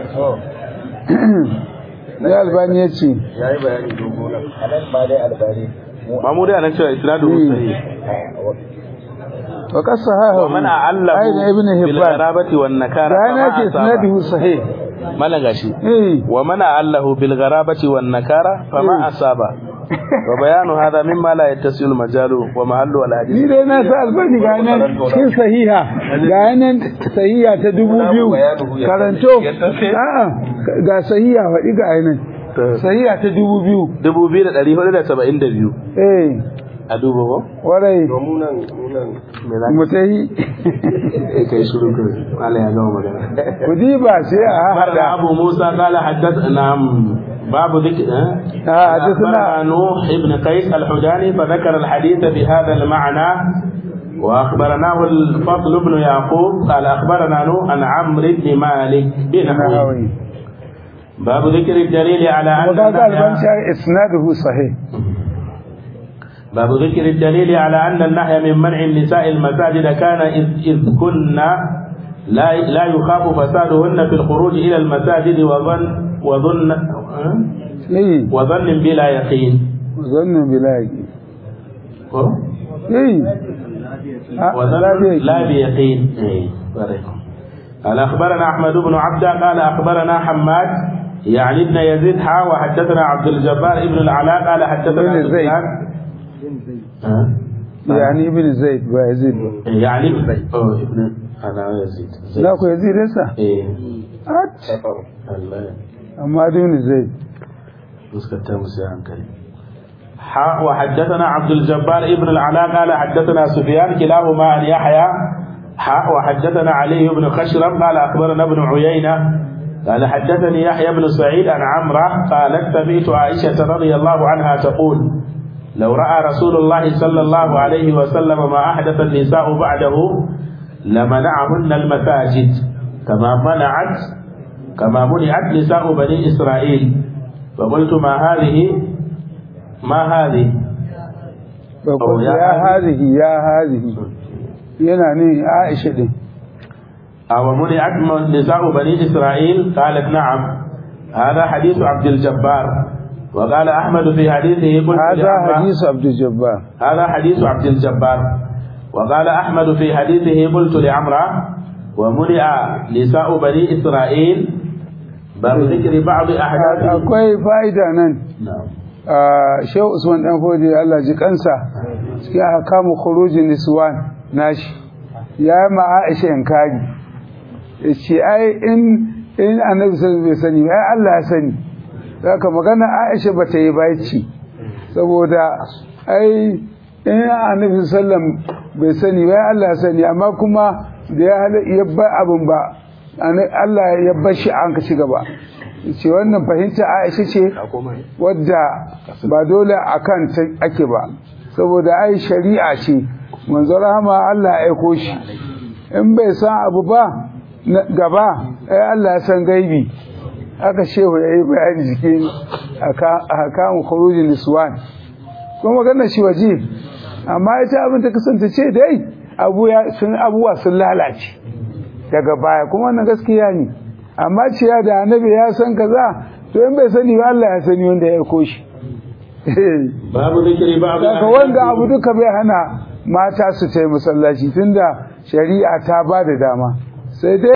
يا ألباني يتشي يا إبراهيم دوغونا أنا ألباني ما مودي أنا شو إسناده صحيح وقد صححه ومن أعله بالغرابة والنكارة فما إسناده صحيح ما لغاشي ومن أعله بالغرابة والنكارة فما أصاب وبيان هذا مما لا يتسع المجال ومحل الحديث. ni dai na sa albani ga nan cikin sahiha ga nan sahiha ta dubu biyu karanto a'a ga sahiha wadi ga nan sahiha ta dubu biyu dubu biyu da ɗari hudu da saba'in da biyu eh a duba ko warai munan munan mutai kai shiru kai Allah ya gama magana kudi ba sai a hada Abu Musa qala haddathana باب ذكر حدثنا نوح ابن قيس الحجاني فذكر الحديث بهذا المعنى واخبرناه الفضل بن يعقوب قال اخبرنا نوح عن عمرو بن مالك بنحوه باب ذكر الدليل على ان اسناده صحيح باب ذكر الدليل على ان النهي من منع النساء المساجد كان اذ, إذ كنا لا لا يخاف فسادهن في الخروج الى المساجد وظن وظن ايه وظن بلا يقين وظن بلا يقين ايه وظن لا بيقين ايه قال اخبرنا احمد بن عبده قال اخبرنا حماد يعني ابن يزيد حا وحدثنا عبد الجبار ابن العلاء قال حدثنا سفيان يعني ابن زيد ويزيد يعني ابن زيد ابن انا يزيد لا كو يزيد لسه ايه الله أما دون زيد مسكتها مسيحا كريم حاء وحدثنا عبد الجبار ابن العلاء قال حدثنا سفيان كلاهما عن يحيى حاء وحدثنا علي بن خشرم قال أخبرنا ابن عيينة قال حدثني يحيى بن سعيد عن عمرة قالت سمعت عائشة رضي الله عنها تقول لو رأى رسول الله صلى الله عليه وسلم ما أحدث النساء بعده لمنعهن المساجد كما منعت كما منعت نساء بني إسرائيل فقلت ما هذه ما هذه فقلت يا هذه يا هذه يعني عائشة دي أو منعت نساء بني إسرائيل قالت نعم هذا حديث عبد الجبار وقال أحمد في حديثه قلت هذا لعمرة حديث عبد الجبار هذا حديث عبد الجبار. وقال أحمد في حديثه قلت لعمرة ومنع نساء بني إسرائيل باب ذكر بعض أحداث. akwai fa'ida nan نعم. Shehu Usman dan Fodi Allah ji kansa cikin hakamu khurujin niswan nashi ya ma Aisha inkari yace ai in in Annabi sallallahu alaihi wasallam ai Allah ya sani saka magana Aisha bata yi baici saboda ai in Annabi sallallahu alaihi wasallam bai sani bai Allah ya sani amma kuma da ya yabba abun ba Allah ya bashi an ka ci gaba ce wannan fahimta Aisha ce wadda ba dole akan ta ake ba saboda ai shari'a ce manzo rahama Allah ya aiko shi in bai san abu ba gaba ai Allah ya san gaibi aka shehu yayi bayani cikin akamu khurujin niswan kuma magana shi waje amma ita abin ta kasance ce dai abu ya sun abuwa sun lalace daga baya kuma wannan gaskiya ne amma ciya da annabi ya san kaza to in bai sani ba Allah ya sani wanda ya aiko shi babu zikiri babu daga wanda abu duka bai hana mata su tayi masallaci tunda shari'a ta ba da dama sai dai